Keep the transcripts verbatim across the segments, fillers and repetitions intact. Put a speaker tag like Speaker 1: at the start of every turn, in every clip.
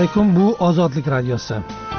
Speaker 1: alaykum, bu Ozodlik radiosi.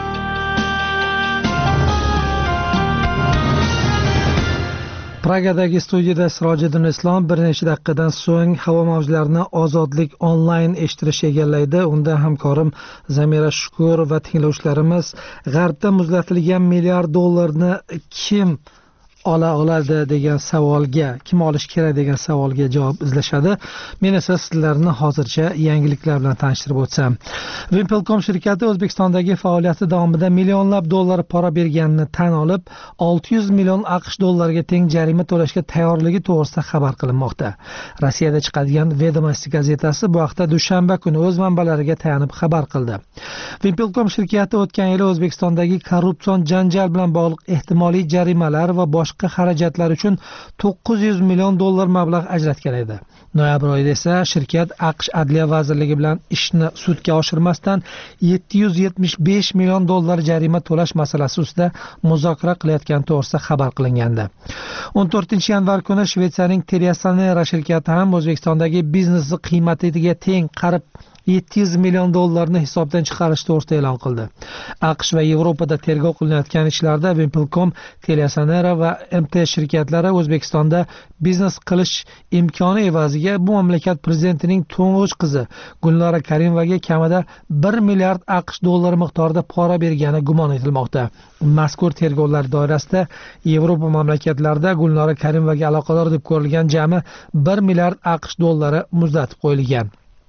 Speaker 1: Pragadagi studiyada Sirojiddin Islom bir necha daqiqadan so'ng havo mavjlarini Ozodlik onlayn eshittirish egallaydi. Unda hamkorim Zamira Shukur va tinglovchilarimiz G'arbda muzlatilgan milliard dollarni kim ola oladi degan savolga, kim olish kerak degan savolga javob izlashadi. Men esa sizlarni hozircha yangiliklar bilan tanishtirib o'tsam. Wimpelcom shirkati O'zbekistondagi faoliyati davomida millionlab dollar pora berganini tan olib, olti yuz million AQSh dollariga teng jarima to'lashga tayyorligi to'g'risida xabar qilinmoqda. Rossiyada chiqadigan Vedomosti gazetasi bu haqda dushanba kuni o'z manbalariga tayanib xabar qildi. Wimpelcom shirkati o'tgan yil O'zbekistondagi korrupsion janjal bilan bog'liq ehtimoliy jarimalar va boshqa xarajatlar uchun to'qqiz yuz million dollar mablag' ajratgan edi. Noyabr oyida esa shirkat AQSh Adliya vazirligi bilan ishni sudga oshirmasdan yetti yuz yetmish besh million dollar jarima to'lash masalasi ustida muzokara qilayotgani to'g'risida xabar qilingandi. o'n to'rtinchi yanvar kuni Shvetsiyaning TeliaSonera shirkati ham O'zbekistondagi biznesi qiymatiga teng qarib yetti yuz million dollarni hisobdan chiqarish to'g'risida e'lon qildi. AQSh va Yevropada tergov qilinayotgan ishlarda Wimpelcom, TeliaSonera va M T shirkatlari O'zbekistonda biznes qilish imkoni evaziga bu mamlakat prezidentining to'ng'ich qizi Gulnora Karimovaga kamida bir milliard AQSh dollari miqdorida pora bergani gumon etilmoqda. Mazkur tergovlar doirasida Yevropa mamlakatlarida Gulnora Karimovaga aloqador deb ko'rilgan jami bir milliard AQSh dollari muzlatib qo'yilgan.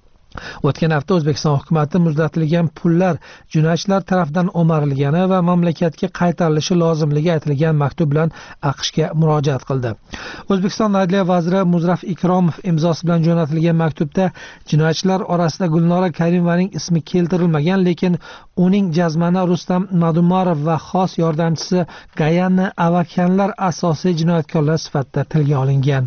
Speaker 1: O'tgan hafta O'zbekiston hukumati muzlatilgan pullar jinoyatchilar tomonidan o'marilgani va mamlakatga qaytarilishi lozimligi aytilgan maktub bilan AQShga murojaat qildi. O'zbekiston Adliya vaziri Muzraf Ikromov imzosi bilan jo'natilgan maktubda jinoyatchilar orasida Gulnora Karimovaning ismi keltirilmagan, lekin uning jazmani Rustam Madumarov va xos yordamchisi Gayanni Avakanlar asosiy jinoyatkorlar sifatida tilga olingan.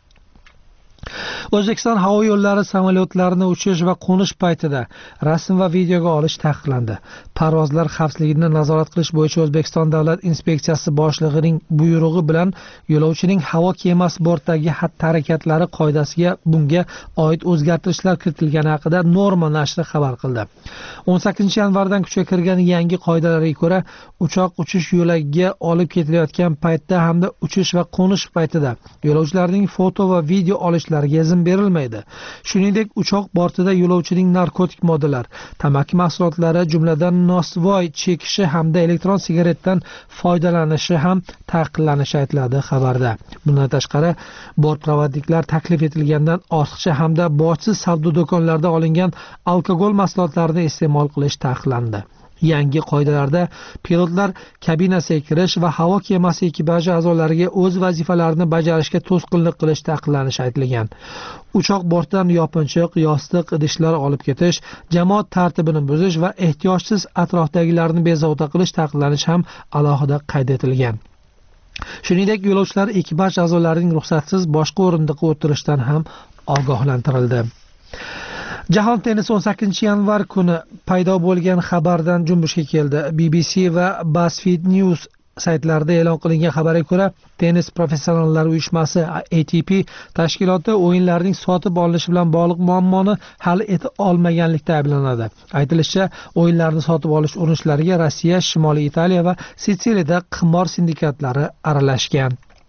Speaker 1: O'zbekiston havo yo'llari samolyotlarini uchish va qo'nish paytida rasm va videoga olish taqiqlandi. Parvozlar xavfsizligini nazorat qilish bo'yicha O'zbekiston Davlat inspeksiyasi boshlig'ining buyrug'i bilan yo'lovchining havo kemasi bortidagi xatti-harakatlari qoidasiga bunga oid o'zgartirishlar kiritilgani haqida Norma nashri xabar qildi. o'n sakkizinchi yanvardan kuchga kirgan yangi qoidalarga ko'ra, uchoq uchish yo'lagiga olib ketilayotgan paytda hamda uchish va qo'nish paytida yo'lovchilarning foto va video olish izn berilmaydi. Shuningdek, uchoq bortida yo'lovchining narkotik moddalar, tamaki mahsulotlari, jumladan nosvoy chekishi hamda elektron sigaretdan foydalanishi ham taqiqlanishi aytiladi xabarda. Bundan tashqari, bortprovodniklar taklif etilgandan ortiqcha hamda bojsiz savdo do'konlarida olingan alkogol mahsulotlarini iste'mol qilish taqiqlandi. Yangi qoidalarda pilotlar kabinasiga kirish va havo kemasi ekipaji a'zolariga o'z vazifalarini bajarishga to'sqinlik qilish taqiqlanishi aytilgan. Uchoq bortidan yopinchiq, yostiq, idishlar olib ketish, jamoat tartibini buzish va ehtiyojsiz atrofdagilarni bezovta qilish taqiqlanishi ham alohida qayd etilgan. Shuningdek, yo'lovchilar ekipaj a'zolarining ruxsatsiz boshqa o'rindiqqa o'tirishdan ham ogohlantirildi. Jahon tennisi o'n sakkizinchi yanvar kuni paydo bo'lgan xabardan junbushga keldi. B B C va BuzzFeed News saytlarida e'lon qilingan xabarga ko'ra, tennis professionallari uyushmasi A T P tashkiloti o'yinlarning sotib olinishi bilan bog'liq muammoni hal eta olmaganlikda ayblanadi. Aytilishicha, o'yinlarni sotib olish urinishlariga Rossiya, Shimoliy Italiya va Sitsiliyada qimor sindikatlari aralashgan.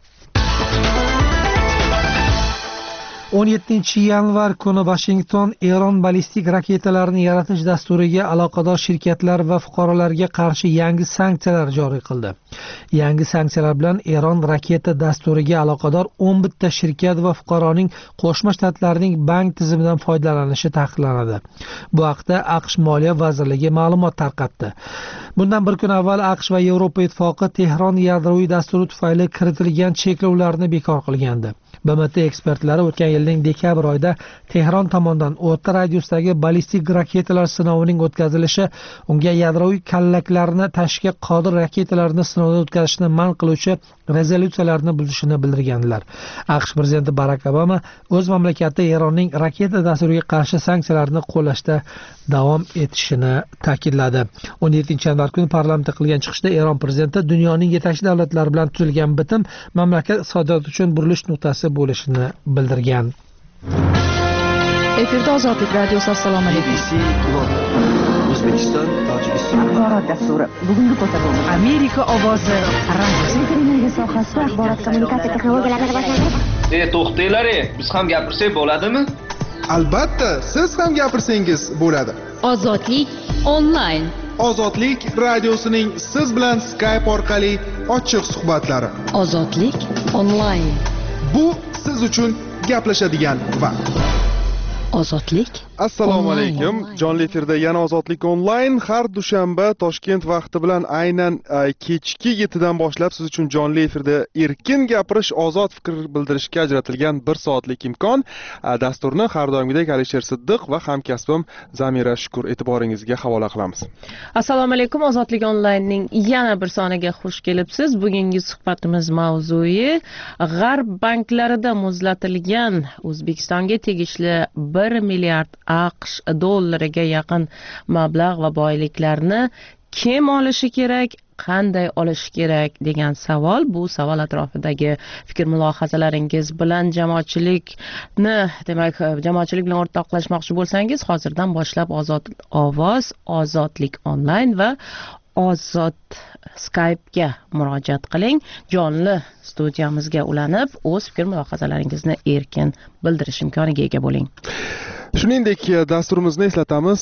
Speaker 1: o'n yettinchi yanvar kuni Washington Eron ballistik raketalarini yaratish dasturiga aloqador shirkatlar va fuqarolarga qarshi yangi sanksiyalar joriy qildi. Yangi sanksiyalar bilan Eron raketa dasturiga aloqador o'n bitta shirkat va fuqaroning Qo'shma Shtatlarning bank tizimidan foydalanishi taqiqlanadi. Bu haqda AQSh Moliya vazirligi ma'lumot tarqatdi. Bundan bir kun avval AQSh va Yevropa ittifoqi Tehron yadroviy dasturi tufayli kiritilgan cheklovlarni bekor qilgandi. B M T ekspertlari o'tgan yilning dekabr oyida Tehron tomonidan o'rta radiusdagi ballistik raketalar sinovining o'tkazilishi, unga yadroviy kallaklarni tashishga qodir raketalarni sinovdan o'tkazishni man qiluvchi rezolyutsiyalarni buzishini bildirganlar. AQSh prezidenti Barak Obama o'z mamlakati Eronning raketa dasturiga qarshi sanksiyalarni qo'llashda davom etishini ta'kidladi. o'n yettinchi yanvar kuni parlamentda qilgan chiqishda Eron prezidenti dunyoning yetakchi davlatlari bilan tuzilgan bitim mamlakat iqtisodiyoti uchun burilish nuqtasi bo'lishini bildirgan.
Speaker 2: Efirda Ozodlik radiosi. Assalomu alaykum. O'zbekiston, Tojikiston.
Speaker 3: Axborot dasturi. Bugungi ko'rsatuv.
Speaker 4: Amerika ovozi radio.
Speaker 3: Televiziya sohasida axborot kommunikatsiya texnologiyalarini rivojlantirish.
Speaker 5: E, to'xtanglar, biz ham gapirsak bo'ladimi?
Speaker 6: Albatta, siz ham gapirsangiz bo'ladi.
Speaker 4: Ozodlik onlayn.
Speaker 6: Ozodlik radiosining siz bilan Skype orqali ochiq suhbatlari.
Speaker 4: Ozodlik onlayn.
Speaker 6: Bu siz uchun gaplashadigan vaqt.
Speaker 4: Ozodlik.
Speaker 6: Assalomu alaykum. Jonli efirda yana Ozodlik onlayn har dushanba Toshkent vaqti bilan aynan kechki yettidan boshlab siz uchun jonli efirda erkin gapirish, ozod fikr bildirishga ajratilgan bir soatlik imkon. Dasturni har doimgidek Alisher Siddiq va hamkasbim Zamira Shukur e'tiboringizga havola qilamiz.
Speaker 7: Assalomu alaykum. Ozodlik onlaynning yana bir soniga xush kelibsiz. Bugungi suhbatimiz mavzui G'arb banklarida muzlatilgan O'zbekistonga tegishli bir milliard AQSh dollariga yaqin mablag' va boyliklarni kim olishi kerak, qanday olish kerak degan savol. Bu savol atrofidagi fikr mulohazalaringiz bilan jamoatchilikni, demak, jamoatchilik bilan o'rtoqlashmoqchi bo'lsangiz, hozirdan boshlab Ozod ovoz, Ozodlik onlayn va Ozod Skype'ga murojaat qiling. Jonli studiyamizga ulanib, o'z fikr mulohazalaringizni erkin bildirish imkoniga ega bo'ling.
Speaker 6: Shuningdek, dasturimizni eslatamiz.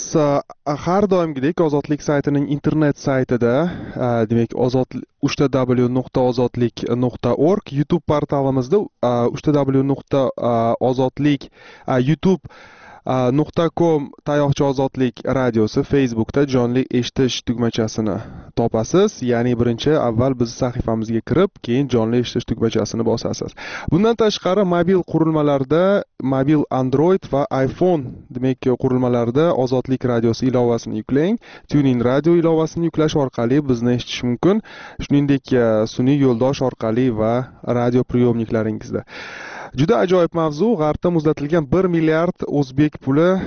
Speaker 6: Har doimgidek Ozodlik saytining internet saytida, demak, ozod uch ta w nuqta ozodlik nuqta org, YouTube portalimizda uch ta w nuqta ozodlik YouTube nuqta com tayoqcha ozodlik radiosi, Facebookda jonli eshitish tugmachasini topasiz. Ya'ni birinchi avval biz sahifamizga kirib, keyin jonli eshitish tugmachasini bosasiz. Bundan tashqari mobil qurilmalarda, mobil Android va iPhone demak qurilmalarda Ozodlik radiosi ilovasini yuklang. TuneIn radio ilovasini yuklash orqali bizni eshitish mumkin. Shuningdek, sun'iy yo'ldosh orqali va radio priyomniklaringizda. Juda ajoyib mavzu. G'arbda muzlatilgan bir milliard o'zbek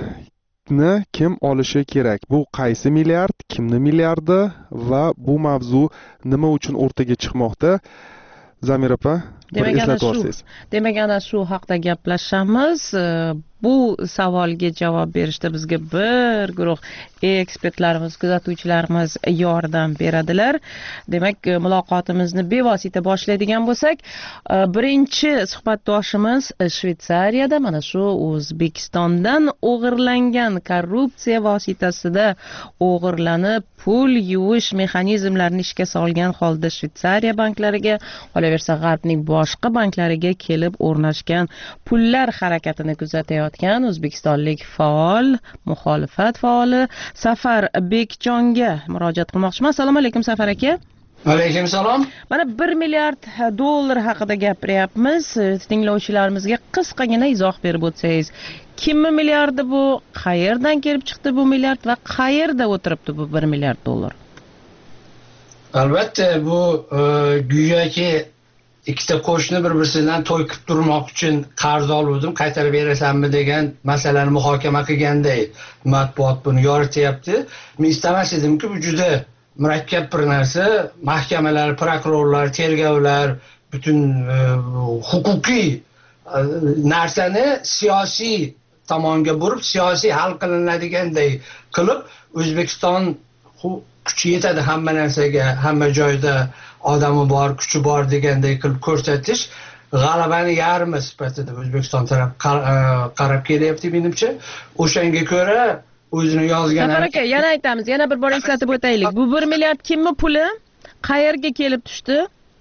Speaker 6: pulini kim olishi kerak? Bu qaysi milliard, kimni milliardi va bu mavzu nima uchun o'rtaga chiqmoqda? Zamir opa, eslatib o'tsangiz.
Speaker 7: Demak, ana shu haqda gaplashamiz. Bu savolga javob berishda bizga bir guruh ekspertlarimiz, kuzatuvchilarimiz yordam beradilar. Demak, muloqotimizni bevosita boshlaydigan bo'lsak, birinchi suhbatdoshimiz Shvetsariyada, mana shu O'zbekistondan o'g'irlangan korrupsiya vositasida o'g'irlanib pul yuvish mexanizmlarini ishga solgan holda Shvetsariya banklariga, qolaversa G'arbning boshqa banklariga kelib o'rnashgan pullar harakatini kuzatayotgan o'zbekistonlik faol, muxolifat faoli Safar Bekjonga murojaat qilmoqchiman. Assalomu alaykum Safar aka.
Speaker 5: Alaykum salom.
Speaker 7: Mana bir milliard dollar haqida gapiryapmiz. Tinglovchilarimizga qisqagina izoh berib o'tsangiz, kimni milliardi bu, qayerdan kelib chiqdi bu milliard va qayerda o'tiribdi bu bir milliard dollar?
Speaker 8: Albatta, bu go'yoki ikkita qo'shni bir-birisidan to'y qilib turmoq uchun qarz oluvdim, qaytarib berasanmi degan masalani muhokama qilganday matbuot buni yorityapti. Men istamas edimki, bu juda murakkab bir narsa. Mahkamalar, prokurorlar, tergovlar butun huquqiy narsani siyosiy tomonga burib, siyosiy hal qilinadiganday qilib, O'zbekiston kuchi yetadi hamma narsaga, hamma joyda odami bor, kuchi bor deganday qilib ko'rsatish g'alabani yarmi sifatida O'zbekiston taraf qarab kelyapti menimcha. O'shanga ko'ra o'zini yozgan.
Speaker 7: Safar aka, yana aytamiz, yana bir bor eslatib o'taylik. Bu bir milliard kimni puli? Qayerga kelib tushdi?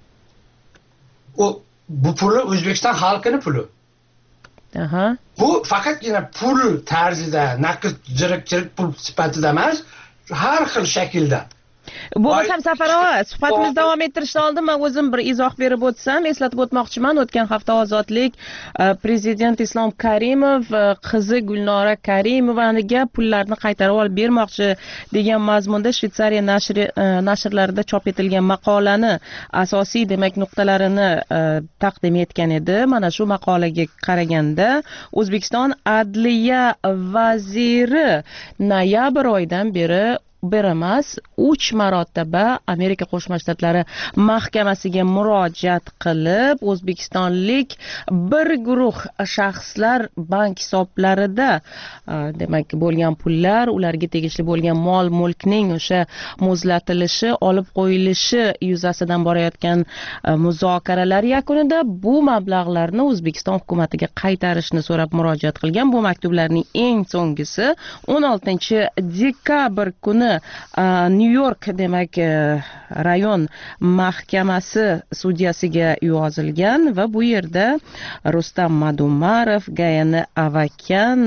Speaker 8: U bu puli O'zbekiston xalqining puli.
Speaker 7: Aha.
Speaker 8: Bu faqatgina pul tarzida, naqd jirik-jirik pul sifatida emas, har xil shaklda.
Speaker 7: Bo'lmasam Safar aka, suhbatimizni davom ettirishdan oldin men o'zim bir izoh berib o'tsam, eslatib o'tmoqchiman. O'tgan hafta Ozodlik prezident Islom Karimov qizi Gulnora Karimovaniga pullarni qaytarib olib bermoqchi degan mazmunda Shvetsariya nashri nashrlarida chop etilgan maqolani asosiy demak nuqtalarini taqdim etgan edi. Mana shu maqolaga qaraganda O'zbekiston Adliya vaziri noyabr oyidan beri bir emas uch marotaba Amerika Qo'shma Shtatlari mahkamasiga murojaat qilib, o'zbekistonlik bir guruh shaxslar bank hisoblarida demak bo'lgan pullar, ularga tegishli bo'lgan mol mulkning o'sha muzlatilishi, olib qo'yilishi yuzasidan borayotgan muzokaralar yakunida bu mablag'larni O'zbekiston hukumatiga qaytarishni so'rab murojaat qilgan. Bu maktublarning eng so'nggisi o'n oltinchi dekabr kuni Nyu-York demak rayon mahkamasi sudyasiga yozilgan va bu yerda Rustam Madumarov, Gayani Avakyan,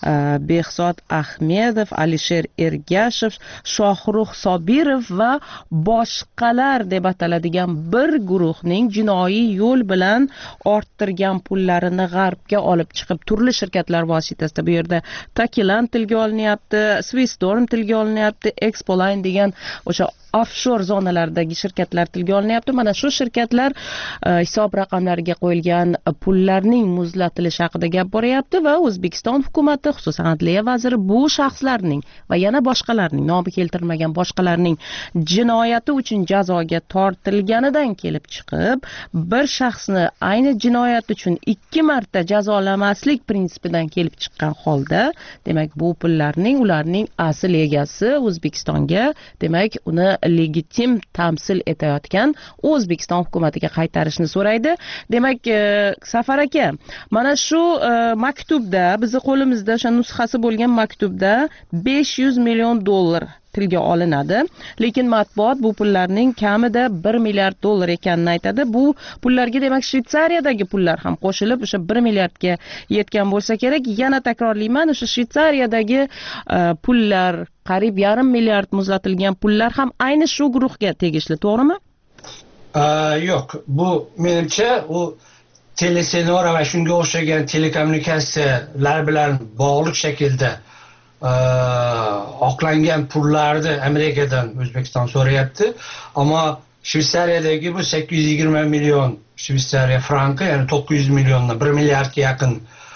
Speaker 7: Behzod Ahmedov, Alisher Ergashev, Shohrux Sobirov va boshqalar deb ataladigan bir guruhning jinoiy yo'l bilan orttirgan pullarini g'arbga olib chiqib turli shirkatlar vositasida, bu yerda Takilan tilga olinyapti, Swisstorm tilga olinyapti, Expoline degan o'sha offshore zonalardagi shirkatlar tilga olinyapti. Mana shu shirkatlar hisob raqamlariga qo'yilgan pullarning muzlatilishi haqida gap boryapti va O'zbekiston hukumati, xususan Adliya vaziri bu shaxslarning va yana boshqalarning, nomi keltirilmagan boshqalarning jinoyati uchun jazoga tortilganidan kelib chiqib, bir shaxsni ayni jinoyat uchun ikki marta jazolamaslik prinsipidan kelib chiqqan holda, demak bu pullarning ularning asl egasi O'zbekistonga, demak uni legitim tamsil etayotgan O'zbekiston hukumatiga qaytarishni so'raydi. Demak, Safar aka, mana shu maktubda, bizni qo'limizda o'sha nusxasi bo'lgan maktubda besh yuz million dollar tilga olinadi, lekin matbuot bu pullarning kamida bir milliard dollar ekanini aytadi. Bu pullarga demak Shvetsariyadagi pullar ham qo'shilib o'sha bir milliardga yetgan bo'lsa kerak. Yana takrorlayman, o'sha Shvetsariyadagi pullar, qariyb yarim milliard muzlatilgan pullar ham ayni shu guruhga tegishli, to'g'rimi?
Speaker 8: Yo'q, bu menimcha u telesenora va shunga o'xshagan telekommunikatsiyalar bilan bog'liq shaklda oqlangan pullarni Amerikadan O'zbekiston so'rayapti. Ammo Shvetsariyadagi bu sakkiz yuz yigirma million Shvetsariya franki, ya'ni to'qqiz yuz milliondan bir milliardga yaqin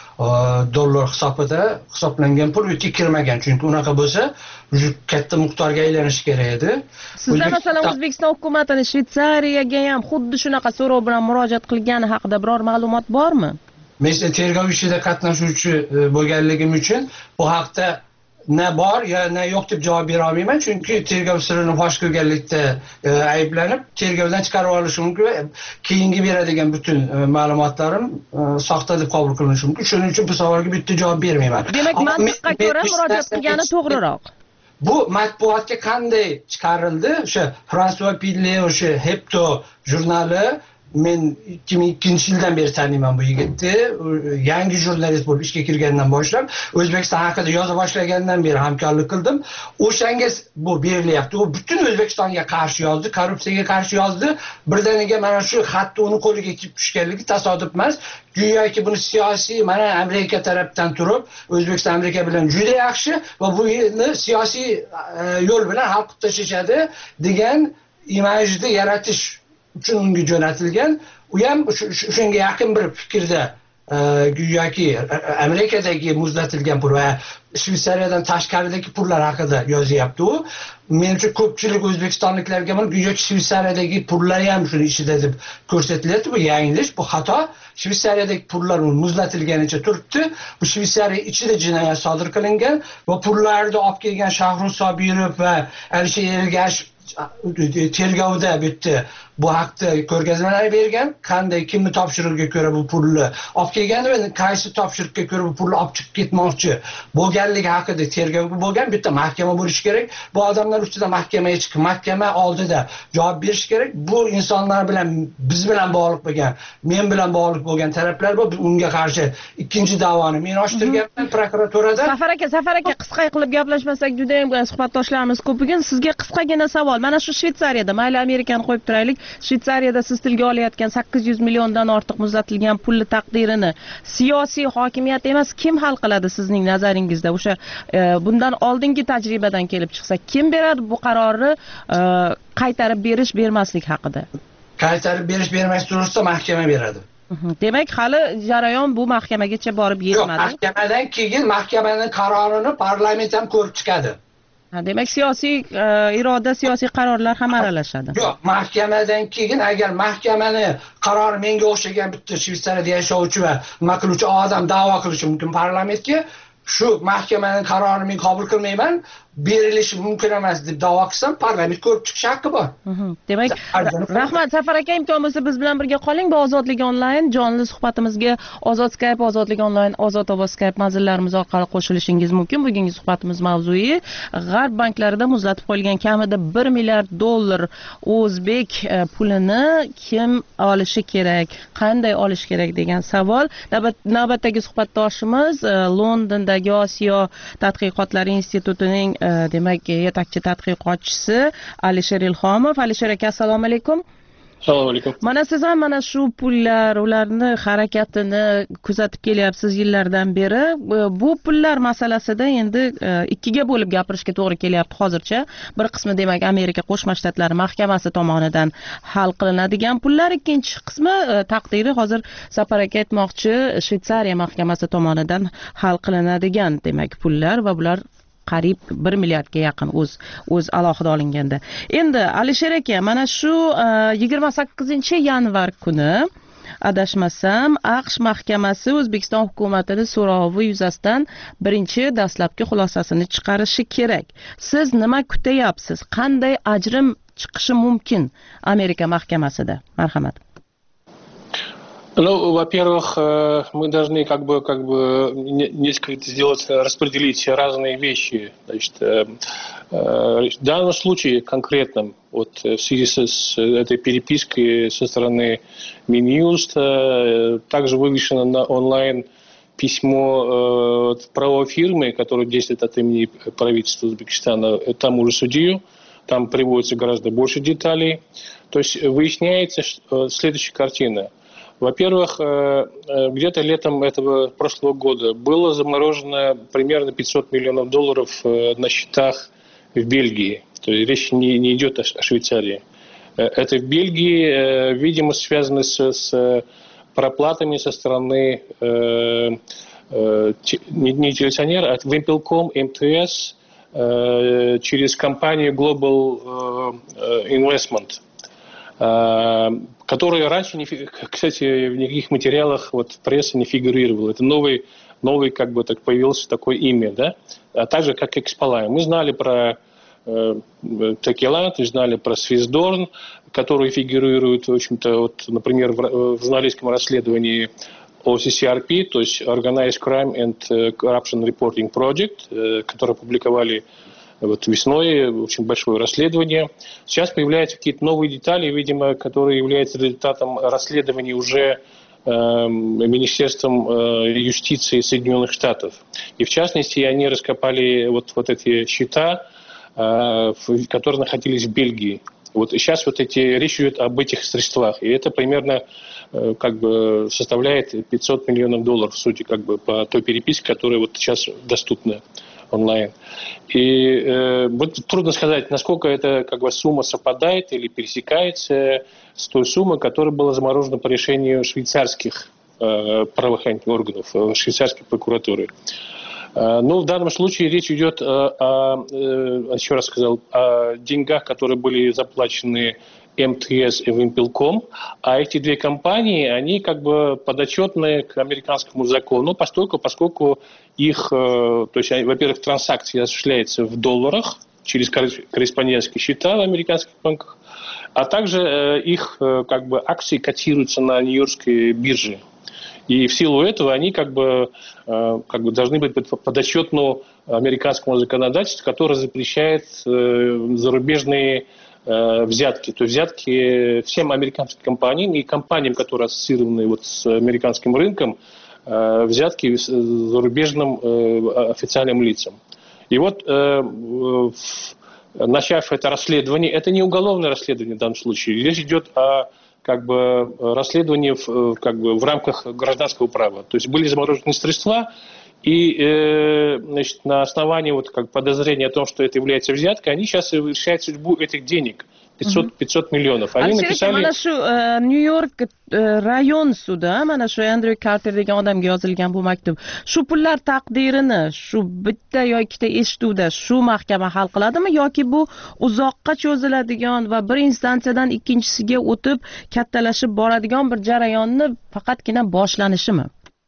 Speaker 8: dollar hisobida hisoblangan pul o'tga kirmagan. Chunki unaqa bo'lsa, juda katta miqdorga aylanishi kerak edi.
Speaker 7: Sizda masalan O'zbekiston hukumatining Shvetsariyaga ham xuddi shunaqa so'rov bilan murojaat qilgani haqida biror ma'lumot bormi? Men
Speaker 8: tergov ishida qatnashuvchi bo'lganligim uchun bu haqda na bor ya na yo'q deb javob bera olmayman, chunki tergov sirini fosh qilganlikda ayblanib tergovdan chiqarib olishi mumkin. Keyingi beradigan butun ma'lumotlarim soxta deb qabul qilinishi mumkin. Shuning uchun bu savolga bitta javob bermayman.
Speaker 7: Demak, mantiqqa ko'ra murojaat qilgani to'g'riroq.
Speaker 8: Bu matbuotga qanday chiqarildi? O'sha François Pille, o'sha Hebdo jurnali, men ikki ming ikkinchi yildan beri taniyman bu yigitni. Yangi jurnalist bo'lib ishga kirgandan boshlab O'zbekiston haqida yoza boshlagandan beri hamkorlik qildim. O'shanga bu berilyapti. U butun O'zbekistonga qarshi yozdi, korrupsiyaga qarshi yozdi. Birdaniga mana shu xatni uni qo'liga kelib tushganligi tasodif emas. Go'yoki buni siyosiy, mana Amerika tarafdan turib, O'zbekiston Amerika bilan juda yaxshi va bu yerni siyosiy yo'l bilan hal qilib tashlashadi degan imajni yaratish uchun unga jo'natilgan. U ham shunga yaqin bir fikrda go'yoki Amerikadagi muzlatilgan pul va Shvetsariyadan tashqaridagi pullar haqida yozyapti u. Menimcha ko'pchilik o'zbekistonliklarga buni go'yoki Shvetsariyadagi pullar ham shuni ichida deb ko'rsatilyapti. Bu yanglish, bu xato. Shvetsariyadagi pullar muzlatilganicha turibdi. Bu Shvetsariya ichida jinoyat sodir qilingan va pullarni olib kelgan Shohrux Sobirov va Alisher Ergashev tergovda bitta bu haqda ko'rgazmalar bergan, qanday kimni topshirig'iga ko'ra bu pulni olib kelgan va qaysi topshiriqqa ko'ra bu pulni olib chiqib ketmoqchi bo'lganligi haqida tergov bo'lgan. Bitta mahkama bo'lishi kerak. Bu odamlar ustida mahkamaga chiqib, mahkama oldida javob berish kerak. Bu insonlar bilan, biz bilan bog'liq bo'lgan, men bilan bog'liq bo'lgan taraflar bor. Unga qarshi ikkinchi da'voni men ochtirganman prokuraturada.
Speaker 7: Safar aka, Safar aka, qisqa qilib gaplashmasak juda ham suhbatdoshlarimiz ko'p. Bugun sizga qisqagina savol. Mana shu Shvetsariyada, mayli Amerikani qo'yib turaylik, Shvetsariyada siz tilga olayotgan sakkiz yuz milliondan ortiq muzlatilgan pulni taqdirini siyosiy hokimiyat emas, kim hal qiladi sizning nazaringizda? O'sha bundan oldingi tajribadan kelib chiqsa, kim beradi bu qarorni qaytarib berish bermaslik haqida?
Speaker 8: Qaytarib berish bermaslik to'g'risida mahkama beradi.
Speaker 7: Demak, hali jarayon bu mahkamagacha borib yetmadi.
Speaker 8: Yo'q, mahkamadan keyin mahkamaning qarorini parlament ham ko'rib chiqadi.
Speaker 7: Demak, siyosiy iroda, siyosiy qarorlar ham aralashadi.
Speaker 8: Yo'q, mahkamadan keyin agar mahkamani qarori menga o'xshagan bitta Shveysariyada yashovchi va nima qiluvchi odam da'vo qilishi mumkin parlamentga, shu mahkamaning qarorini men qabul qilmayman, berilishi mumkin emas deb da'vo qilsam, parlament ko'rib chiqish haqqi bor.
Speaker 7: Demak, rahmat Safar aka, imkon bo'lsa biz bilan birga qoling. Bu Ozodlik onlayn jonli suhbatimizga Ozod Skype, Ozodlik onlayn, Ozod ovoz Skype manzillarimiz orqali qo'shilishingiz mumkin. Bugungi suhbatimiz mavzui G'arb banklarida muzlatib qo'yilgan kamida bir milliard dollar o'zbek pulini kim olishi kerak, qanday olish kerak degan savol. Navbatdagi suhbatdoshimiz Londondagi Osiyo tadqiqotlari institutining demak yetakchi tadqiqotchisi Alisher Ilhomov. Alisher aka, assalomu alaykum.
Speaker 2: Assalomu alaykum.
Speaker 7: Mana siz ham mana shu pullar, ularni harakatini kuzatib kelyapsiz yillardan beri. Bu pullar masalasida endi ikkiga bo'lib gapirishga to'g'ri kelyapti hozircha. Bir qismi demak Amerika Qo'shma Shtatlari mahkamasi tomonidan hal qilinadigan pullar, ikkinchi qismi taqdiri hozir Safar aka aytmoqchi Shveysariya mahkamasi tomonidan hal qilinadigan demak pullar va bular qariyb bir milliardga yaqin o'z o'z alohida olinganda. Endi Alisher aka, mana shu yigirma sakkizinchi yanvar kuni adashmasam AQSh mahkamasi O'zbekiston hukumatini so'rovi yuzasidan birinchi dastlabki xulosasini chiqarishi kerak. Siz nima kutyapsiz? Qanday ajrim chiqishi mumkin Amerika mahkamasida? Marhamat.
Speaker 2: Ну, во-первых, мы должны как бы, как бы несколько сделать, распределить разные вещи. Значит, в данном случае конкретном, вот в связи с этой перепиской со стороны Минюста, также вывешено на онлайн письмо правовой фирмы, которая действует от имени правительства Узбекистана, тому же судью. Там приводится гораздо больше деталей. То есть выясняется следующая картина. Во-первых, где-то летом этого прошлого года было заморожено примерно пятьсот миллионов долларов на счетах в Бельгии. То есть речь не, не идет о Швейцарии. Это в Бельгии, видимо, связано с, с проплатами со стороны не, не телевизионера, а Wimpelcom, эм тэ эс через компанию Global Investment, который раньше, не, кстати, в никаких материалах вот, прессы не фигурировал. Это новый, новый как бы так появился такое имя, да? А также как Эксполайн. Мы знали про э, Текиланд, мы знали про Свиздорн, которые фигурируют, в общем-то, вот, например, в, в журналистском расследовании о си си ар пи, то есть Organized Crime and Corruption Reporting Project, э, которые опубликовали вот весной, очень большое расследование. Сейчас появляются какие-то новые детали, видимо, которые являются результатом расследования уже э, Министерством э, юстиции Соединенных Штатов. И в частности, они раскопали вот, вот эти счета, э, которые находились в Бельгии. Вот, и сейчас вот эти, речь идет об этих средствах. И это примерно э, как бы составляет пятьсот миллионов долларов, в сути, как бы по той переписке, которая вот сейчас доступна онлайн. И э, будет трудно сказать, насколько эта как бы, сумма совпадает или пересекается с той суммой, которая была заморожена по решению швейцарских э, правоохранительных органов, швейцарской прокуратуры. Э, но в данном случае речь идет о, о, э, еще раз сказал, о деньгах, которые были заплачены эм тэ эс и Wimpelcom, а эти две компании, они как бы подотчетны к американскому закону, поскольку, поскольку их, то есть, во-первых, транзакции осуществляются в долларах через корреспондентские счета в американских банках, а также их как бы акции котируются на Нью-Йоркской бирже. И в силу этого они как бы, как бы должны быть подотчетны американскому законодательству, которое запрещает зарубежные взятки, то есть взятки всем американским компаниям и компаниям, которые ассоциированы вот с американским рынком, взятки зарубежным официальным лицам. И вот, начав это расследование, это не уголовное расследование в данном случае, речь идет о как бы, расследовании в, как бы, в рамках гражданского права. То есть были заморожены средства, и э, значит, на основании вот, как подозрения о том, что это является взяткой, они сейчас решают судьбу этих денег. пятьсот, пятьсот миллионов. Они написали...
Speaker 7: mana shu Nyu-York rayon sudi, mana shu Andrew Carter degan odamga yozilgan bu maktub. Shu pullar taqdirini shu bitta yoki ikkita eshituvda shu mahkama hal qiladimi yoki bu uzoqqa cho'ziladigan va bir instansiyadan ikkinchisiga o'tib kattalashib boradigan bir jarayonni faqatgina boshlanishimi?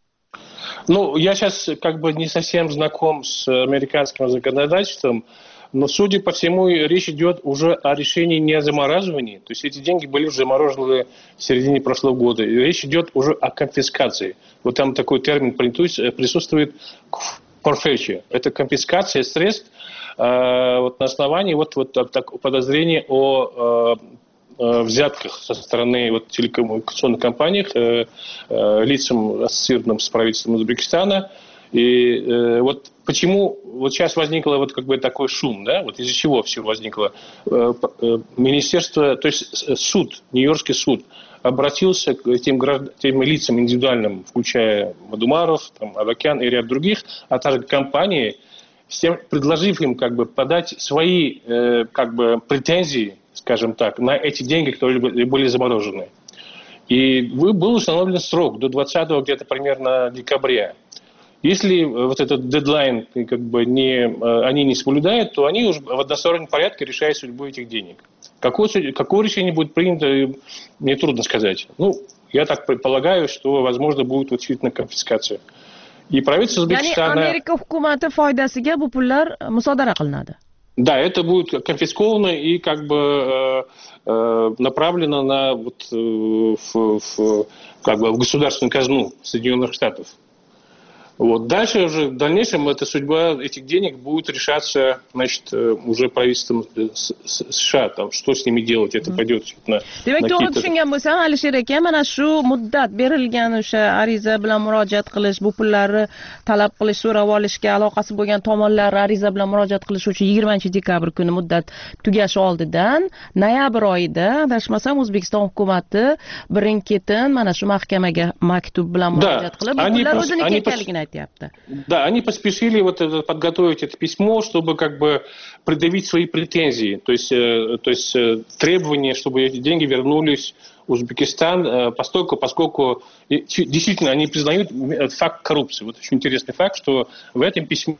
Speaker 2: Ну, я сейчас как бы не совсем знаком с американским законодательством, но, судя по всему, речь идет уже о решении не о замораживании. То есть эти деньги были заморожены в середине прошлого года. И речь идет уже о конфискации. Вот там такой термин присутствует forfeiture. Это конфискация средств э, вот на основании вот, вот так, подозрения о э, взятках со стороны вот, телекоммуникационных компаний, э, э, лицам, ассоциированным с правительством Узбекистана. И э, вот почему вот сейчас возникло вот как бы такой шум, да, вот из-за чего все возникло. Э, э, министерство, то есть суд, Нью-Йоркский суд, обратился к тем, граждан, тем лицам индивидуальным, включая Мадумаров, там, Авакян и ряд других, а также компании, всем, предложив им как бы подать свои э, как бы претензии, скажем так, на эти деньги, которые были заморожены. И был установлен срок до двадцатого где-то примерно декабря. Если вот этот дедлайн как бы не, они не соблюдают, то они уже в одностороннем порядке решают судьбу этих денег. Какое, какое решение будет принято, мне трудно сказать. Ну, я так предполагаю, что, возможно, будет вот действительно конфискация. И правительство Узбекистана...
Speaker 7: Yani Amerika hukumati foydasiga bu pullar musodara qilinadi.
Speaker 2: Да, это будет конфисковано и как бы э, э, направлено на вот, э, в, в, как бы в государственную казну Соединенных Штатов. Вот. Дальше уже в дальнейшем эта судьба этих денег будет решаться, значит, уже правительством США, там, что с ними делать, это пойдет на,
Speaker 7: Demak,
Speaker 2: на
Speaker 7: to'g'ri
Speaker 2: какие-то...
Speaker 7: tushungan bo'lsam, Alisher aka, mana shu muddat berilgan o'sha ariza bilan murojaat qilish, bu pullarni talab qilish, so'rab olishga aloqasi bo'lgan tomonlar ariza bilan murojaat qilish uchun yigirmanchi dekabr kuni muddat tugashi oldidan noyabr oyida, adashmasam, O'zbekiston hukumati birin-ketin mana shu mahkamaga maktub bilan murojaat qilib, bu pullar o'ziniki ekanligini
Speaker 2: Да, они поспешили вот это, подготовить это письмо, чтобы как бы предъявить свои претензии, то есть, э, то есть э, требования, чтобы эти деньги вернулись в Узбекистан, э, поскольку, поскольку э, действительно они признают факт коррупции. Вот очень интересный факт, что в этом письме...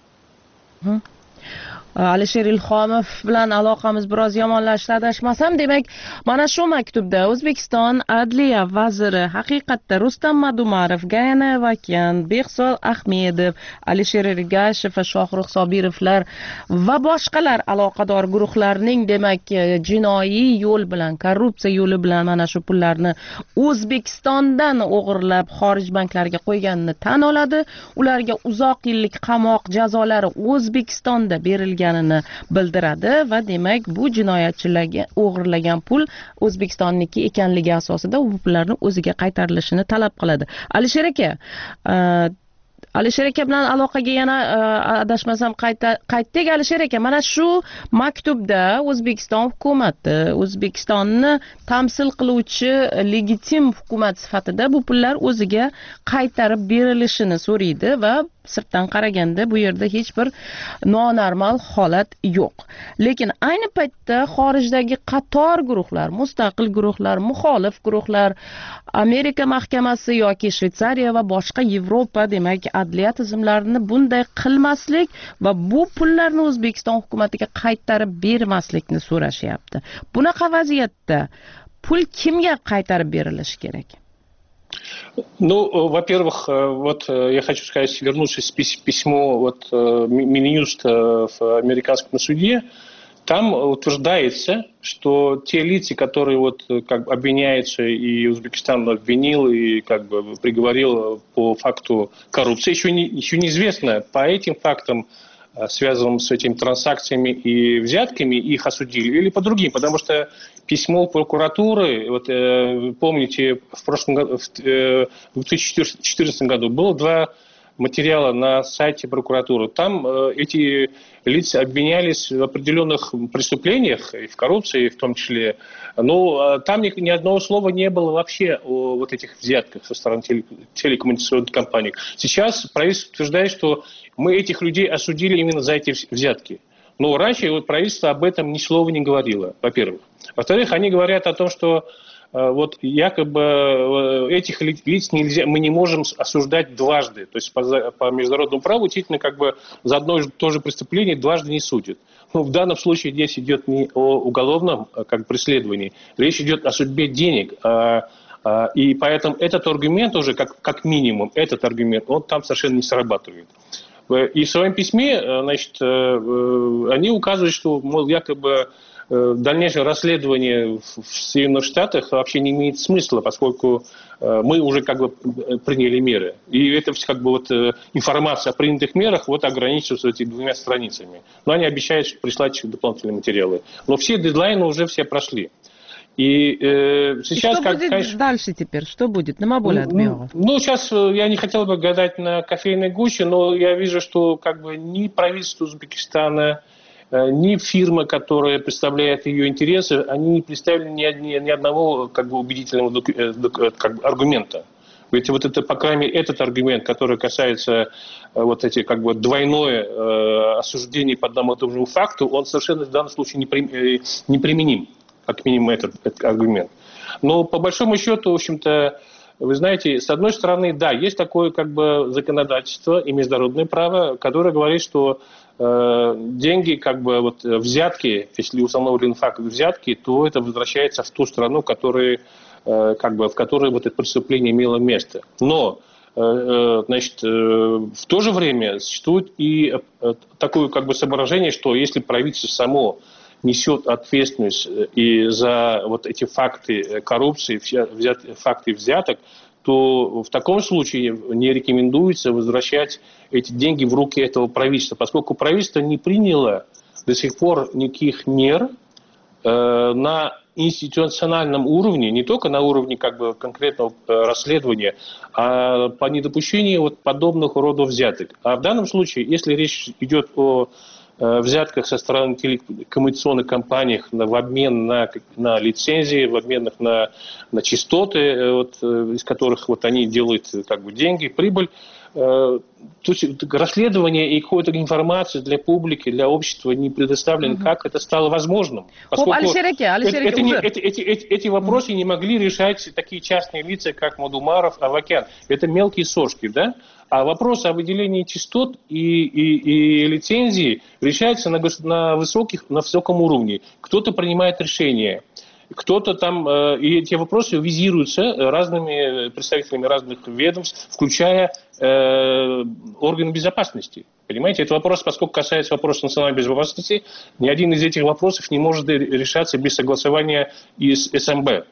Speaker 7: Alisher Ilhomov bilan aloqamiz biroz yomonlashdi, adashmasam. Demak, mana shu maktubda O'zbekiston Adliya vaziri haqiqatda Rustam Madumarov, Gayana Avakyan, Behzod Ahmedov, Alisher Ergashev va Shohrux Sobirovlar va boshqalar aloqador guruhlarning demak jinoiy yo'l bilan, korrupsiya yo'li bilan mana shu pullarni O'zbekistondan o'g'irlab xorij banklariga qo'yganini tan oladi. Ularga uzoq yillik qamoq jazolari O'zbekistonda berilgan bildiradi va demak bu jinoyatchilarga o'g'irlagan pul O'zbekistonniki ekanligi asosida u pullarni o'ziga qaytarilishini talab qiladi. Alisher aka, Alisher aka bilan aloqaga yana adashmasam qaytdik. Alisher aka, mana shu maktubda O'zbekiston hukumati O'zbekistonni tamsil qiluvchi legitim hukumat sifatida bu pullar o'ziga qaytarib berilishini so'raydi va sirtdan qaraganda bu yerda hech bir nonormal holat yo'q. Lekin ayni paytda xorijdagi qator guruhlar, mustaqil guruhlar, muxolif guruhlar, Amerika mahkamasi yoki Shveysariya va boshqa Yevropa demak adliya tizimlarini bunday qilmaslik va bu pullarni O'zbekiston hukumatiga qaytarib bermaslikni so'rashyapti. Bunaqa vaziyatda pul kimga qaytarib berilishi kerak?
Speaker 2: Ну, во-первых, вот я хочу сказать, вернувшись к письму вот, Минюста в американском суде, там утверждается, что те лица, которые вот как бы обвиняются, и Узбекистан обвинил и как бы приговорил по факту коррупции, еще не, еще неизвестно по этим фактам, связанным с этими транзакциями и взятками, их осудили, или по другим, потому что письмо прокуратуры, вот э, помните, в прошлом году, в э, две тысячи четырнадцатом году было два материала на сайте прокуратуры. Там э, эти лица обвинялись в определенных преступлениях, и в коррупции в том числе, но э, там ни, ни одного слова не было вообще о вот этих взятках со стороны теле, телекоммуникационных компаний. Сейчас правительство утверждает, что мы этих людей осудили именно за эти взятки. Но раньше вот правительство об этом ни слова не говорило, во-первых. Во-вторых, они говорят о том, что вот якобы этих лиц нельзя, мы не можем осуждать дважды. То есть по, по международному праву действительно как бы за одно и то же преступление дважды не судят. Но в данном случае здесь идет не о уголовном как преследовании, речь идет о судьбе денег. А, а, и поэтому этот аргумент уже, как, как минимум, этот аргумент, он там совершенно не срабатывает. И в своем письме, значит, они указывают, что, мол, якобы дальнейшее расследование в Соединенных Штатах вообще не имеет смысла, поскольку мы уже как бы приняли меры. И это как бы вот информация о принятых мерах вот ограничивается этими двумя страницами. Но они обещают прислать дополнительные материалы. Но все дедлайны уже все прошли. И э, сейчас,
Speaker 7: и что
Speaker 2: как,
Speaker 7: будет
Speaker 2: конечно,
Speaker 7: дальше теперь? Что будет? На Мабуле
Speaker 2: ну, ну, сейчас я не хотел бы гадать на кофейной гуще, но я вижу, что как бы ни правительство Узбекистана, ни фирма, которая представляет ее интересы, они не представили ни, ни, ни одного как бы убедительного как бы, аргумента. Ведь вот это, по крайней мере, этот аргумент, который касается вот эти как бы двойное э, осуждение по одному и тому же факту, он совершенно в данном случае неприменим, как минимум этот, этот аргумент. Но по большому счету, в общем-то, вы знаете, с одной стороны, да, есть такое как бы законодательство и международное право, которое говорит, что э, деньги, как бы вот взятки, если установлен факт взятки, то это возвращается в ту страну, которая, э, как бы, в которой вот это преступление имело место. Но э, значит, э, в то же время существует и э, такое как бы соображение, что если правительство само несет ответственность и за вот эти факты коррупции, взят, факты взяток, то в таком случае не рекомендуется возвращать эти деньги в руки этого правительства, поскольку правительство не приняло до сих пор никаких мер э, на институциональном уровне, не только на уровне как бы конкретного расследования, а по недопущению вот подобных родов взяток. А в данном случае, если речь идет о взятках со стороны телекоммуникационных компаний в обмен на, на лицензии, в обмен на, на частоты, вот, из которых вот они делают как бы, деньги, прибыль. То есть расследование и какой-то информации для публики, для общества не предоставлено, угу. Как это стало возможным. Поскольку
Speaker 7: Алишереке, Алишереке,
Speaker 2: это, это не, эти, эти, эти, эти вопросы угу. не могли решать такие частные лица, как Мадумаров, Авакян. Это мелкие сошки, да? А вопрос о выделении частот и, и, и лицензии решается на, на, высоких, на высоком уровне. Кто-то принимает решения. Кто-то там, и эти вопросы визируются разными представителями разных ведомств, включая э, органы безопасности. Понимаете, это вопрос, поскольку касается вопроса национальной безопасности, ни один из этих вопросов не может решаться без согласования из эс эм бэ.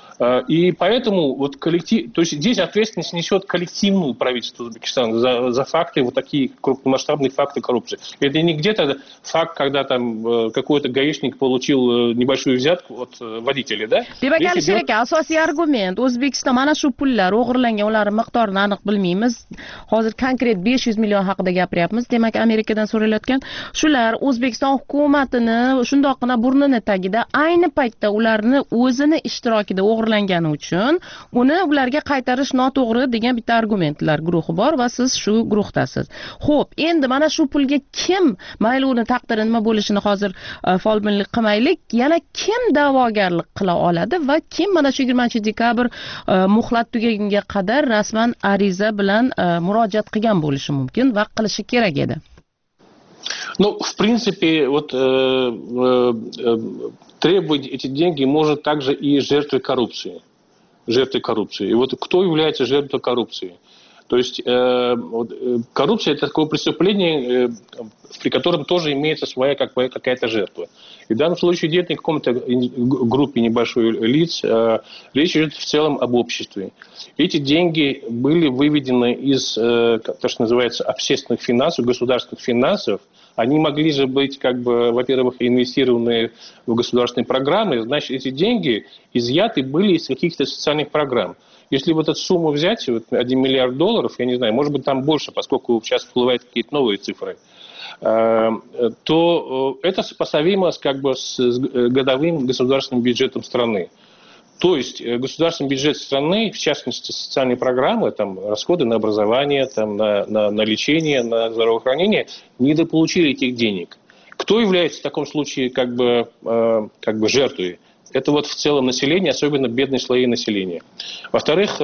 Speaker 2: И поэтому вот коллектив, то есть здесь ответственность несет коллективную правительство Узбекистана за, за факты, вот такие крупномасштабные факты коррупции. Это не где-то факт, когда там какой-то гаишник получил небольшую взятку от водителя, да?
Speaker 7: Demak, Alisher aka, asosiy argument O'zbekiston mana shu pullar o'g'irlangan, ular miqdorini aniq bilmaymiz. Hozir konkret besh yuz million haqida gapiryapmiz. Demak, Amerikadan so'ralayotgan shular O'zbekiston hukumatini shundoqqina burnini tagida ayni paytda ularni o'zini ishtirokida o'g'irlangan langani uchun uni ularga qaytarish noto'g'ri degan bitta argumentlar guruhi bor va siz shu guruhdasiz. Xo'p, endi mana shu pulga kim, mayli uni taqdiri nima bo'lishini hozir folbinlik qilmaylik, yana kim da'vogarlik qila oladi va kim mana shu yigirmanchi dekabr muhlat tugagunga qadar rasman ariza bilan murojaat qilgan bo'lishi mumkin va qilishi kerak edi.
Speaker 2: Ну, в принципе, вот э, э, требовать эти деньги может также и жертвы коррупции. Жертвы коррупции. И вот кто является жертвой коррупции? То есть э, вот, коррупция – это такое преступление, э, при котором тоже имеется своя как, какая-то жертва. И в данном случае идет не о каком-то группе небольшой лиц, э, речь идет в целом об обществе. Эти деньги были выведены из, э, то, что называется, общественных финансов, государственных финансов. Они могли же быть, как бы, во-первых, инвестированы в государственные программы, значит, эти деньги изъяты были из каких-то социальных программ. Если вот эту сумму взять, вот один миллиард долларов, я не знаю, может быть там больше, поскольку сейчас всплывают какие-то новые цифры, то это сопоставимо с, как бы, с годовым государственным бюджетом страны. То есть государственный бюджет страны, в частности социальные программы, там, расходы на образование, там, на, на, на лечение, на здравоохранение, недополучили этих денег. Кто является в таком случае как бы, как бы жертвой? Это вот в целом население, особенно бедные слои населения. Во-вторых,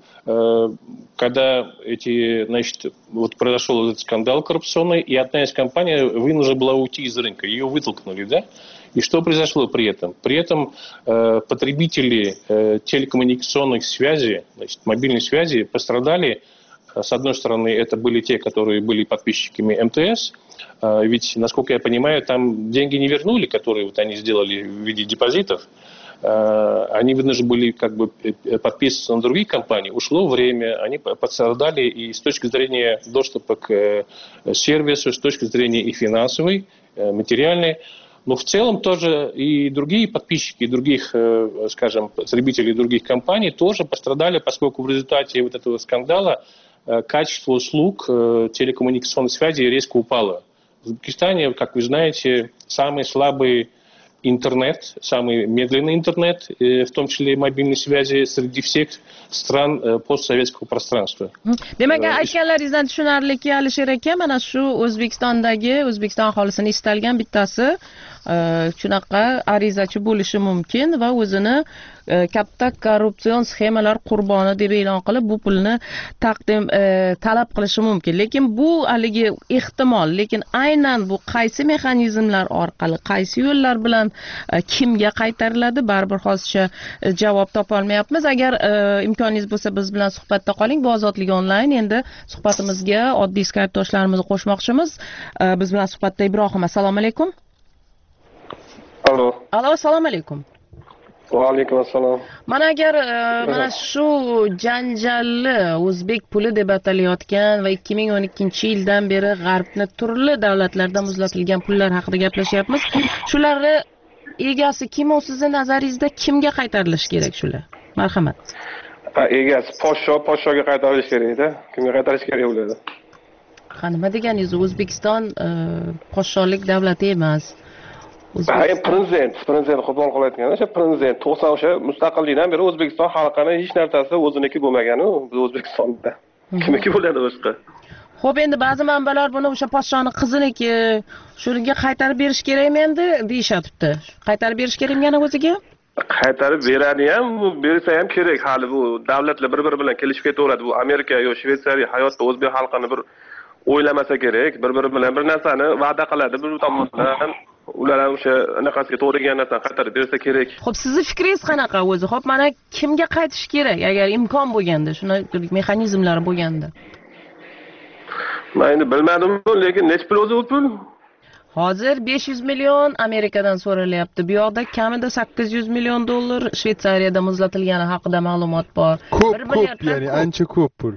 Speaker 2: когда эти, значит, вот произошел этот скандал коррупционный, и одна из компаний вынуждена была уйти из рынка, ее вытолкнули, да? И что произошло при этом? При этом э, потребители э, телекоммуникационных связей, значит, мобильной связи пострадали. С одной стороны, это были те, которые были подписчиками эм тэ эс, э, ведь, насколько я понимаю, там деньги не вернули, которые вот они сделали в виде депозитов. Э, они вынуждены были как бы подписываться на другие компании. Ушло время, они пострадали и с точки зрения доступа к э, сервису, с точки зрения и финансовой, э, материальной. Но в целом тоже и другие подписчики других, скажем, потребителей других компаний тоже пострадали, поскольку в результате вот этого скандала качество услуг телекоммуникационной связи резко упало. В Узбекистане, как вы знаете, самый слабый интернет, самый медленный интернет, в том числе и мобильной связи, среди всех стран постсоветского пространства.
Speaker 7: Demak, aytganlaringizdan tushunarliki, Alisher aka, mana shu O'zbekistondagi, O'zbekiston aholisini istalgan bittasi shunaqa arizachi bo'lishi mumkin va o'zini katta korrupsion sxemalar qurboni deb e'lon qilib bu pulni taqdim talab qilishi mumkin. Lekin bu haligi ehtimol, lekin aynan bu qaysi mexanizmlar orqali, qaysi yo'llar bilan kimga qaytariladi, baribir hozircha javob topa olmayapmiz. Agar imkoningiz bo'lsa biz bilan suhbatda qoling. Bu Ozodlik onlayn. Endi suhbatimizga oddiy Skype doshlarimizni qo'shmoqchimiz. Biz bilan suhbatda Ibrohim. Assalomu alaykum.
Speaker 9: Alo.
Speaker 7: Alo, assalomu alaykum.
Speaker 9: Va alaykum assalom.
Speaker 7: Mana agar mana shu janjalli o'zbek puli deb atalayotgan va ikki ming o'n ikkinchi yildan beri g'arbni turli davlatlarda muzlatilgan pullar haqida gaplashyapmiz. Shularni egasi kim, o sizning nazaringizda kimga qaytarilishi kerak shular? Marhamat.
Speaker 9: Egasi podsho, podshoga qaytarilishi kerak-da. Kimga qaytarish kerak bo'ladi?
Speaker 7: Ha, nima deganingiz? O'zbekiston podsholik davlati emas.
Speaker 9: Hayır, prezident, prezident qo'pol qilayotgan, o'sha prezident to'qson o'sha mustaqillikdan beri O'zbekiston xalqini hech narsasi o'ziniki bo'lmagan-ku, biz O'zbekistonda. Kimniki bo'ladi boshqa?
Speaker 7: Xo'p, endi ba'zi manbalar buni o'sha podshoni qiziniki, shunga qaytarib berish kerakmi endi deyishyapti. Qaytarib berish kerakmi yana o'ziga?
Speaker 9: Qaytarib beradi ham, bersa ham kerak. Hali bu davlatlar bir-biri bilan kelishib ketaveradi. Bu Amerika yo Shveysariya hayotda o'zbek xalqini bir o'ylamasa kerak, bir-biri bilan bir narsani va'da qiladi bir tomondan. Ular ham o'sha anaqasiga to'g'ri kelgan narsani qaytarib bersa kerak.
Speaker 7: Xo'p, sizning fikringiz qanaqa o'zi? Xo'p, mana kimga qaytish kerak agar imkon bo'lganda, shuni mexanizmlari bo'lganda?
Speaker 9: Men endi bilmadim, lekin nech pul o'zi u pul?
Speaker 7: Hozir besh yuz million Amerikadan so'ralyapti. Bu yoqda kamida sakkiz yuz million dollar Shveysariyada muzlatilgani haqida ma'lumot bor.
Speaker 6: Ko'p, ko'p, ya'ni ancha ko'p pul.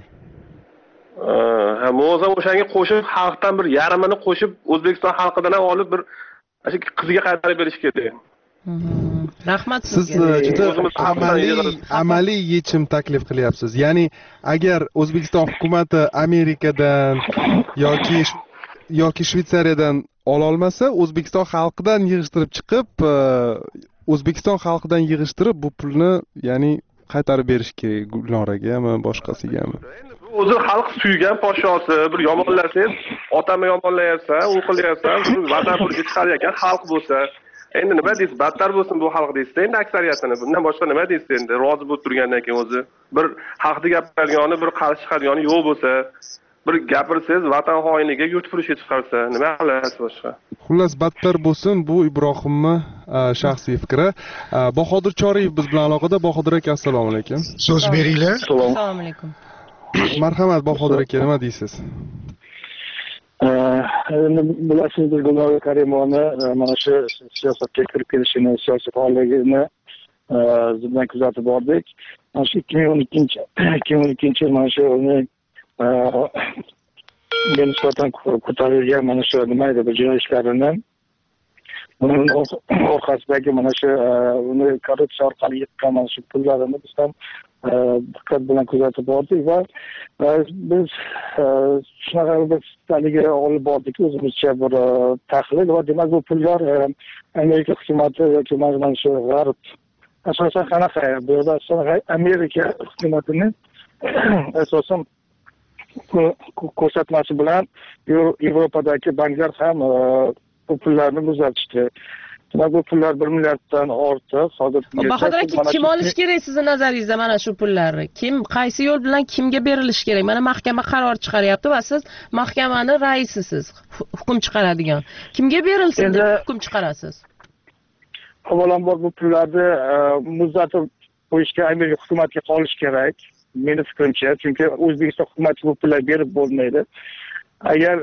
Speaker 9: Ha, o'zim o'shanga qo'shib, xalqdan bir yarmini qo'shib, O'zbekiston xalqidan olib bir Aşı qiziga qaytarib berish kerak.
Speaker 7: Rahmat
Speaker 6: siz juda amaliy amaliy yechim taklif qilyapsiz. Ya'ni agar O'zbekiston hukumatı Amerikadan yoki yoki Shveysariyadan ola olmasa, O'zbekiston xalqidan yig'ishtirib chiqib, O'zbekiston xalqidan yig'ishtirib bu pulni, ya'ni qaytarib berish kerak Gulnoragami, boshqasigami?
Speaker 9: O'zi xalq suygan podshosi bir yomonlasangiz, otamni yomonlayapsan, u qilyapsan, vatan pulga chiqarayotgan xalq bo'lsa, endi nima deysiz? Battar bo'lsin bu xalq deysiz. Endi aksariyatini bundan boshqa nima deysiz endi? Rozi bo'lib turgandan keyin o'zi bir haqni gapirgani, bir qarshi chiqargani yo'q bo'lsa, bir gapirsangiz vatan xoiniga yurt furushga chiqarsa, nima qilasiz boshqa?
Speaker 6: Xullas battar bo'lsin, bu Ibrohimning shaxsiy fikri. Bahodir Choriyev biz bilan aloqada. Bahodir aka, assalomu alaykum.
Speaker 10: So'z beringlar.
Speaker 7: Assalomu alaykum.
Speaker 6: Marhamat Bahodir aka, nima deysiz?
Speaker 10: Endi bilasiz, biz Gulnora Karimovni mana shu siyosatga kirib kelishini, siyosiy faolligini zimdan kuzatib bordik. Mana shu ikki ming o'n ikkinchi yil mana shu uni nisbatan ko'tarilgan mana shu nima edi bu jinoyatlarini, uning orqasidagi mana shu uni korrupsiya orqali yiqqan mana shu pullarini biz ham diqqat bilan kuzatib bordik va biz shunaqa bir haligi olib bordik o'zimizcha bir tahlil va demak bu pullar Amerika hukumati yoki mana shu g'arb asosan qanaqa bu yerda Amerika hukumatini asosan ko'rsatmasi bilan Yevropadagi banklar ham bu pullarni muzlatishdi. Demak, bu pullar bir milliarddan ortiq. Hozir
Speaker 7: Bahodir aka, kim olishi kerak sizni nazaringizda mana shu pullarni? Kim, qaysi yo'l bilan kimga berilishi kerak? Mana mahkama qaror chiqaryapti va siz mahkamani raisisiz, hukm chiqaradigan. Kimga berilsin deb hukm chiqarasiz?
Speaker 10: Avvalambor bu pullarni muzlatib qo'yishga Amerika hukumatiga qolish kerak. Meni fikrimcha, chunki O'zbekiston hukumati bu pullarni berib bo'lmaydi. Agar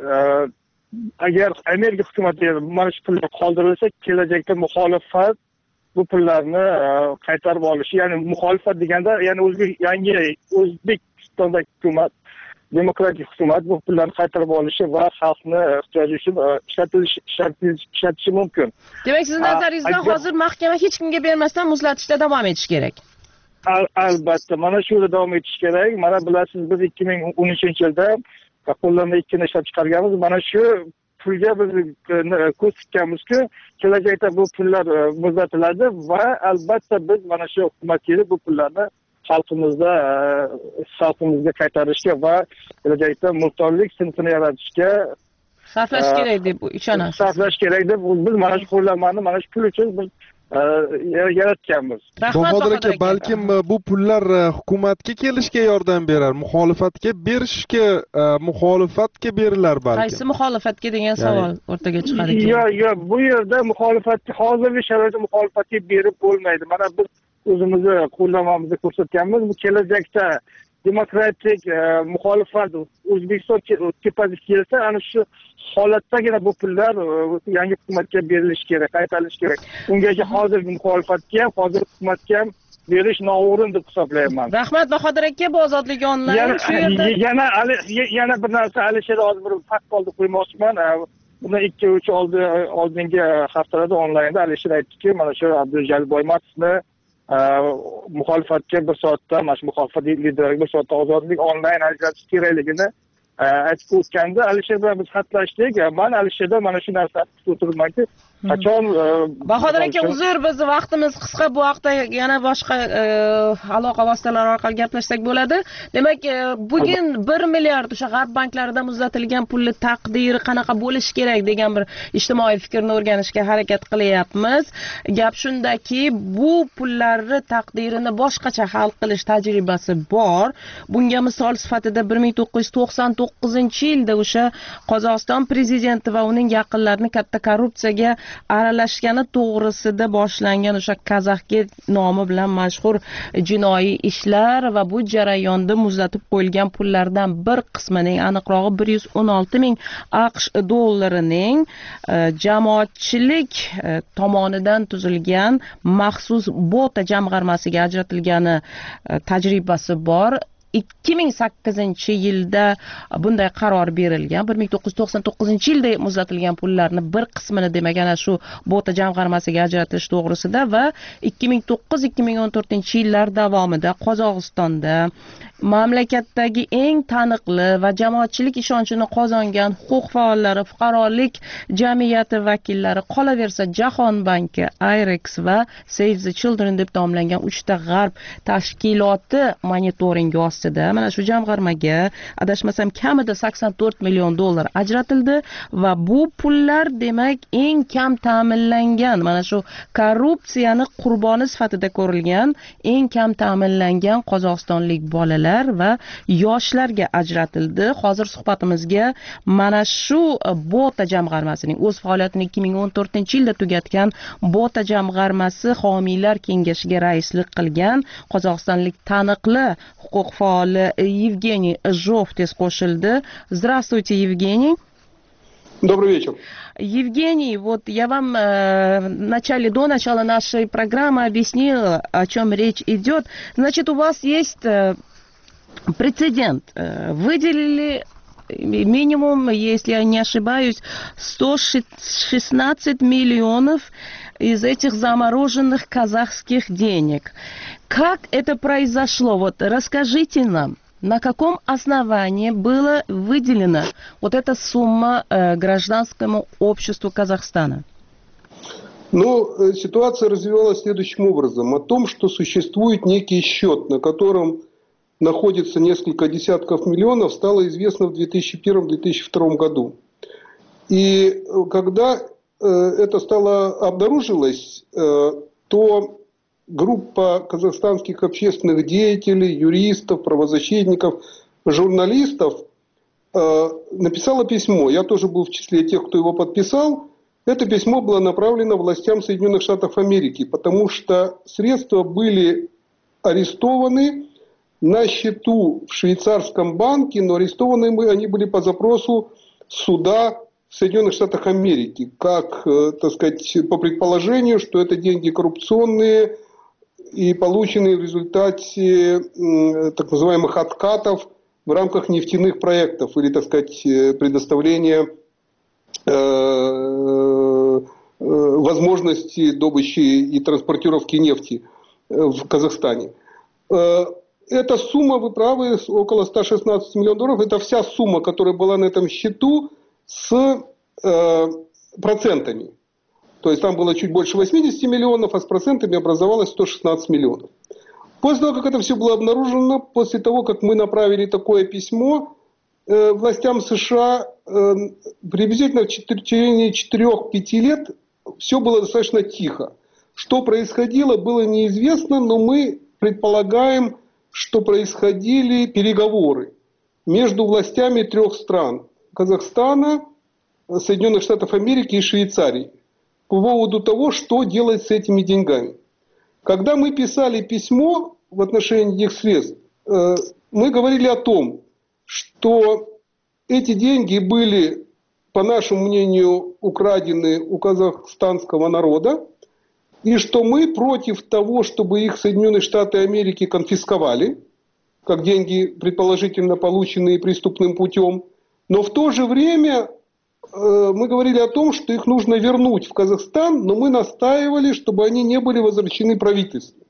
Speaker 10: agar Amerika hukumati mana shu pullar qoldirilsa, kelajakda muxolifat bu pullarni qaytarib olishi, ya'ni muxolifat deganda, ya'ni o'zbek yangi O'zbekistondagi hukumat, demokratik hukumat bu pullarni qaytarib olishi va xalqni ehtiyoji uchun ishlatilishi ishlatishi mumkin.
Speaker 7: Demak, sizning nazaringizda hozir mahkama hech kimga bermasdan muzlatishda davom etish kerak.
Speaker 10: Albatta, mana shu yerda davom etish kerak. Mana bilasiz, biz ikki ming o'n uchinchi yilda qo'llanma ikkini ishlab chiqarganmiz. Mana shu pulga biz ko'z tikkanmizki, kelajakda bu pullar muzlatiladi va albatta biz mana shu hukumatga bu pullarni xalqimizda xalqimizga qaytarishga va kelajakda mulkdorlik sinfini yaratishga
Speaker 7: sarflash kerak deb ishonasiz.
Speaker 10: Sarflash kerak deb biz mana shu qo'llanmani mana shu pul uchun biz yaratganmiz.
Speaker 6: Bahodir aka, balkim bu pullar hukumatga kelishga yordam berar, muxolifatga berishga, muxolifatga berilar balkim.
Speaker 7: Qaysi muxolifatga degan savol o'rtaga chiqar ekan.
Speaker 10: Yo'q, yo'q, bu yerda muxolifatga hozirgi sharoitda muxolifatga berib bo'lmaydi. Mana biz o'zimizni qo'llanmamizda ko'rsatganmiz. Bu kelajakda demokratik muxolifat O'zbekiston tepasiga kelsa, ana shu holatdagina bu pullar yangi hukumatga berilishi kerak, qaytarilishi kerak. Ungacha hozirgi muxolifatga ham, hozirgi hukumatga ham berish noo'rin deb hisoblayman.
Speaker 7: Rahmat Bahodir aka, bu ozodlik onlayn shu yerda.
Speaker 10: Yana yana bir narsa Alisher hozir bir fakt qoldi qo'ymoqchiman. Bundan ikki uch oldingi haftalarda onlaynda Alisher aytdiki, mana shu Abdujalil Boymatovni muxolifatga bir soatda, mana shu muxolifat lideriga bir soatda ozodlik onlayn ajratish kerakligini aytib o'tganda, Alisher bilan biz xatlashdik. Men Alisherdan mana shu narsani kutib o'tiribmanki, qachon
Speaker 7: Bahodir aka, uzr, bizni vaqtimiz qisqa, bu haqda yana boshqa aloqa vositalari orqali gaplashsak bo'ladi. Demak, bugun bir milliard o'sha g'arb banklarida muzlatilgan pulni taqdiri qanaqa bo'lishi kerak degan bir ijtimoiy fikrni o'rganishga harakat qilyapmiz. Gap shundaki, bu pullarni taqdirini boshqacha hal qilish tajribasi bor. Bunga misol sifatida bir ming to'qqiz yuz to'qson to'qqizinchi yilda o'sha Qozog'iston prezidenti va uning yaqinlarini katta korrupsiyaga aralashgani to'g'risida boshlangan o'sha Kazakgate nomi bilan mashhur jinoiy ishlar va bu jarayonda muzlatib qo'yilgan pullardan bir qismining, aniqrog'i bir yuz o'n olti ming AQSh dollarining jamoatchilik tomonidan tuzilgan maxsus bota jamg'armasiga ajratilgani tajribasi bor. ikki ming sakkizinchi yilda bunday qaror berilgan. bir ming to'qqiz yuz to'qson to'qqizinchi yilda muzlatilgan pullarni bir qismini, demak, ana shu bota jamg'armasiga ajratish to'g'risida va ikki ming to'qqiz ikki ming o'n to'rtinchi yillar davomida Qozog'istonda mamlakatdagi eng taniqli va jamoatchilik ishonchini qozongan huquq faollari, fuqarolik jamiyati vakillari, qolaversa Jahon banki, Ayrex va Save the Children deb nomlangan uchta g'arb tashkiloti monitoringi ostida mana shu jamg'armaga adashmasam kamida sakson to'rt million dollar ajratildi va bu pullar demak eng kam ta'minlangan, mana shu korrupsiyani qurboni sifatida ko'rilgan eng kam ta'minlangan qozog'istonlik bolalar va yoshlarga ajratildi. Hozir suhbatimizga mana shu bota jamg'armasining o'z faoliyatini ikki ming o'n to'rtinchi yilda tugatgan bota jamg'armasi homiylar kengashiga raislik qilgan qozog'istonlik taniqli huquq faoli Евгений Жовтис qo'shildi. Здравствуйте, Евгений.
Speaker 11: Добрый вечер.
Speaker 7: Евгений, вот я вам э, в начале, до начала нашей программы объяснила, о чем речь идет. Значит, у вас есть э, прецедент. Э, выделили минимум, если я не ошибаюсь, сто шестнадцать миллионов из этих замороженных казахских денег. Как это произошло? Вот расскажите нам, на каком основании была выделена вот эта сумма э, гражданскому обществу Казахстана?
Speaker 11: Ну, ситуация развивалась следующим образом. О том, что существует некий счет, на котором находится несколько десятков миллионов, стало известно в две тысячи первом — две тысячи втором году. И когда это стало обнаружилось, то группа казахстанских общественных деятелей, юристов, правозащитников, журналистов написала письмо. Я тоже был в числе тех, кто его подписал. Это письмо было направлено властям Соединенных Штатов Америки, потому что средства были арестованы на счету в швейцарском банке, но арестованы мы, они были по запросу суда в Соединенных Штатах Америки, как, так сказать, по предположению, что это деньги коррупционные и полученные в результате так называемых откатов в рамках нефтяных проектов или, так сказать, предоставления э, возможности добычи и транспортировки нефти в Казахстане. Эта сумма, вы правы, около ста шестнадцати миллионов долларов, это вся сумма, которая была на этом счету с э, процентами. То есть там было чуть больше восьмидесяти миллионов, а с процентами образовалось сто шестнадцать миллионов. После того, как это все было обнаружено, после того, как мы направили такое письмо э, властям США, э, приблизительно в течение четырёх-пяти лет все было достаточно тихо. Что происходило, было неизвестно, но мы предполагаем, что происходили переговоры между властями трех стран – Казахстана, Соединенных Штатов Америки и Швейцарии по поводу того, что делать с этими деньгами. Когда мы писали письмо в отношении этих средств, мы говорили о том, что эти деньги были, по нашему мнению, украдены у казахстанского народа, и что мы против того, чтобы их Соединенные Штаты Америки конфисковали, как деньги, предположительно полученные преступным путем. Но в то же время э, мы говорили о том, что их нужно вернуть в Казахстан, но мы настаивали, чтобы они не были возвращены правительству.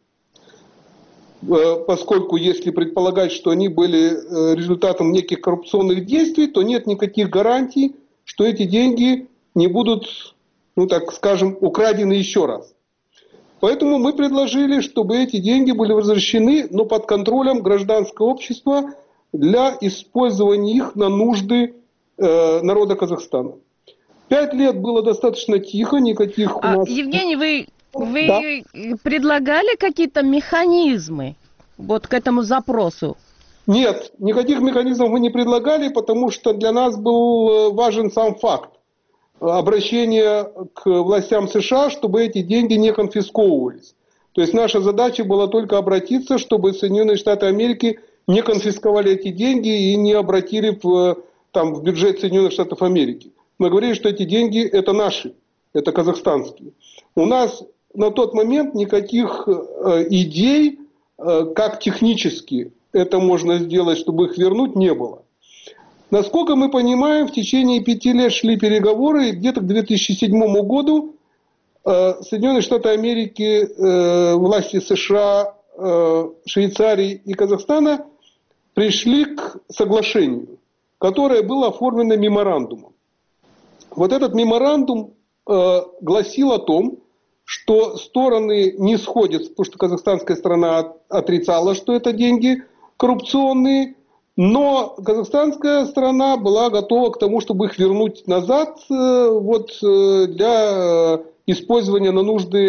Speaker 11: Э, поскольку если предполагать, что они были э, результатом неких коррупционных действий, то нет никаких гарантий, что эти деньги не будут, ну так скажем, украдены еще раз. Поэтому мы предложили, чтобы эти деньги были возвращены, но под контролем гражданского общества для использования их на нужды э, народа Казахстана. Пять лет было достаточно тихо, никаких у нас...
Speaker 7: А, Евгений, вы, вы
Speaker 11: да?
Speaker 7: предлагали какие-то механизмы вот к этому запросу?
Speaker 11: Нет, никаких механизмов мы не предлагали, потому что для нас был важен сам факт обращения к властям США, чтобы эти деньги не конфисковывались. То есть наша задача была только обратиться, чтобы Соединенные Штаты Америки не конфисковали эти деньги и не обратили в, там, в бюджет Соединенных Штатов Америки. Мы говорили, что эти деньги это наши, это казахстанские. У нас на тот момент никаких э, идей, э, как технически это можно сделать, чтобы их вернуть, не было. Насколько мы понимаем, в течение пяти лет шли переговоры, и где-то к две тысячи седьмому году э, Соединенные Штаты Америки, э, власти США, э, Швейцарии и Казахстана пришли к соглашению, которое было оформлено меморандумом. Вот этот меморандум э, гласил о том, что стороны не сходятся, потому что казахстанская сторона отрицала, что это деньги коррупционные, но казахстанская сторона была готова к тому, чтобы их вернуть назад э, вот, э, для использования на нужды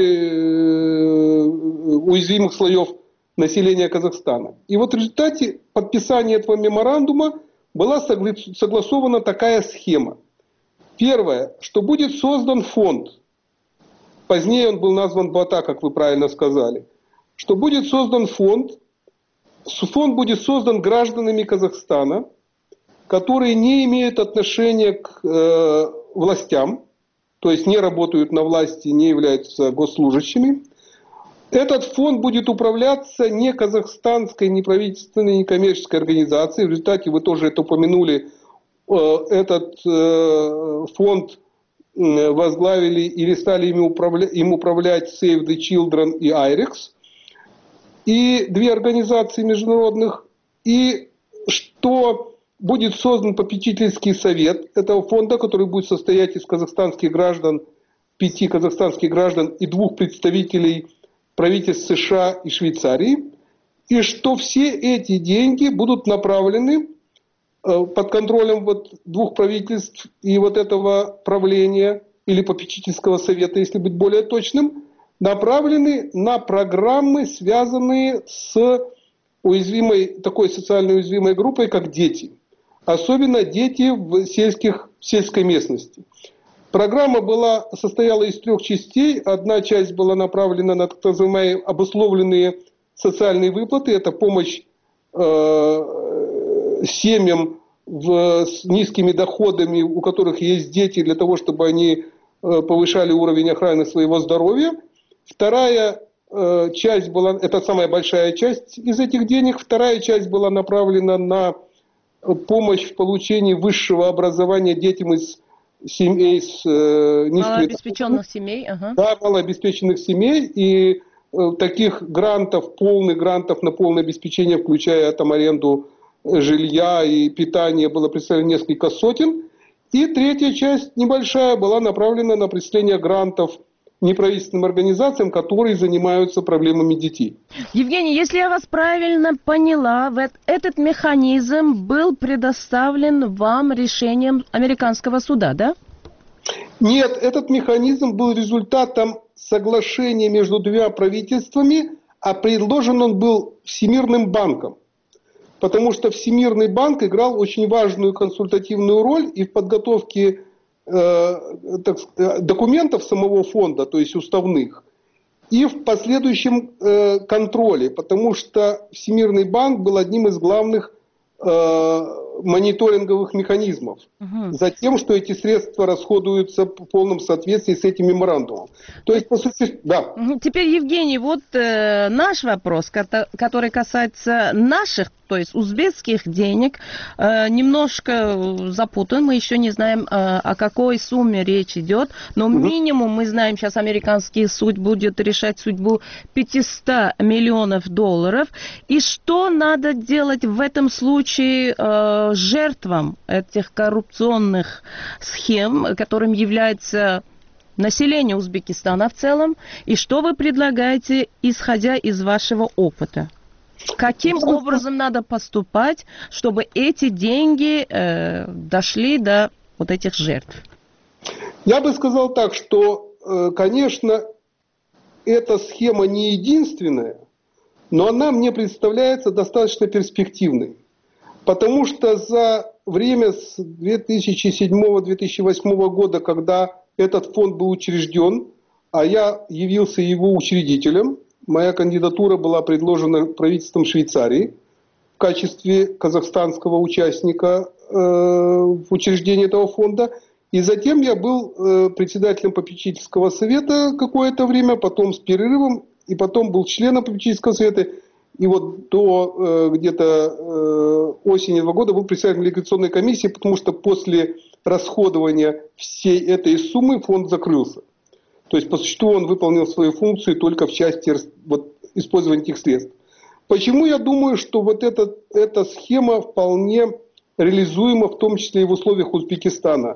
Speaker 11: э, уязвимых слоев населения Казахстана. И вот в результате подписания этого меморандума была согласована такая схема. Первое, что будет создан фонд, позднее он был назван БАТА, как вы правильно сказали, что будет создан фонд, фонд будет создан гражданами Казахстана, которые не имеют отношения к э, властям, то есть не работают на власти, не являются госслужащими. Этот фонд будет управляться не казахстанской, не правительственной, не коммерческой организацией. В результате, вы тоже это упомянули, э, этот э, фонд возглавили или стали им управлять, им управлять Save the Children и айрекс. И две организации международных, и что будет создан попечительский совет этого фонда, который будет состоять из казахстанских граждан, пяти казахстанских граждан и двух представителей правительств США и Швейцарии, и что все эти деньги будут направлены э, под контролем вот двух правительств и вот этого правления или попечительского совета, если быть более точным, направлены на программы, связанные с уязвимой, такой социально уязвимой группой, как дети. Особенно дети в сельских, сельской местности. Программа была, состояла из трех частей. Одна часть была направлена на так называемые обусловленные социальные выплаты. Это помощь э, семьям в, с низкими доходами, у которых есть дети, для того, чтобы они э, повышали уровень охраны своего здоровья. Вторая э, часть была, это самая большая часть из этих денег. Вторая часть была направлена на помощь в получении высшего образования детям из семей с э, низкими
Speaker 7: малообеспеченных семей, ага.
Speaker 11: Да, малообеспеченных семей, и э, таких грантов, полных грантов на полное обеспечение, включая там аренду жилья и питание, было представлено несколько сотен. И третья часть, небольшая, была направлена на представление грантов неправительственным организациям, которые занимаются проблемами детей.
Speaker 7: Евгений, если я вас правильно поняла, этот механизм был предоставлен вам решением американского суда, да?
Speaker 11: Нет, этот механизм был результатом соглашения между двумя правительствами, а предложен он был Всемирным банком. Потому что Всемирный банк играл очень важную консультативную роль и в подготовке документов самого фонда, то есть уставных, и в последующем э, контроле, потому что Всемирный банк был одним из главных э, мониторинговых механизмов угу. за тем, что эти средства расходуются в полном соответствии с этим меморандумом. То есть, по сути, да.
Speaker 7: Теперь, Евгений, вот э, наш вопрос, который касается наших, то есть узбекских денег, э, немножко запутан. Мы еще не знаем, э, о какой сумме речь идет, но минимум мы знаем, сейчас американский суд будет решать судьбу пятьсот миллионов долларов. И что надо делать в этом случае э, жертвам этих коррупционных схем, которым является население Узбекистана в целом? И что вы предлагаете, исходя из вашего опыта? Каким образом надо поступать, чтобы эти деньги э, дошли до вот этих жертв?
Speaker 11: Я бы сказал так, что, э, конечно, эта схема не единственная, но она мне представляется достаточно перспективной. Потому что за время с две тысячи седьмого — две тысячи восьмого года, когда этот фонд был учрежден, а я явился его учредителем, моя кандидатура была предложена правительством Швейцарии в качестве казахстанского участника э, в учреждении этого фонда. И затем я был э, председателем попечительского совета какое-то время, потом с перерывом, и потом был членом попечительского совета. И вот до э, где-то э, осени этого года был председателем ликвидационной комиссии, потому что после расходования всей этой суммы фонд закрылся. То есть, по существу, он выполнил свои функции только в части вот, использования этих средств. Почему я думаю, что вот эта, эта схема вполне реализуема, в том числе и в условиях Узбекистана,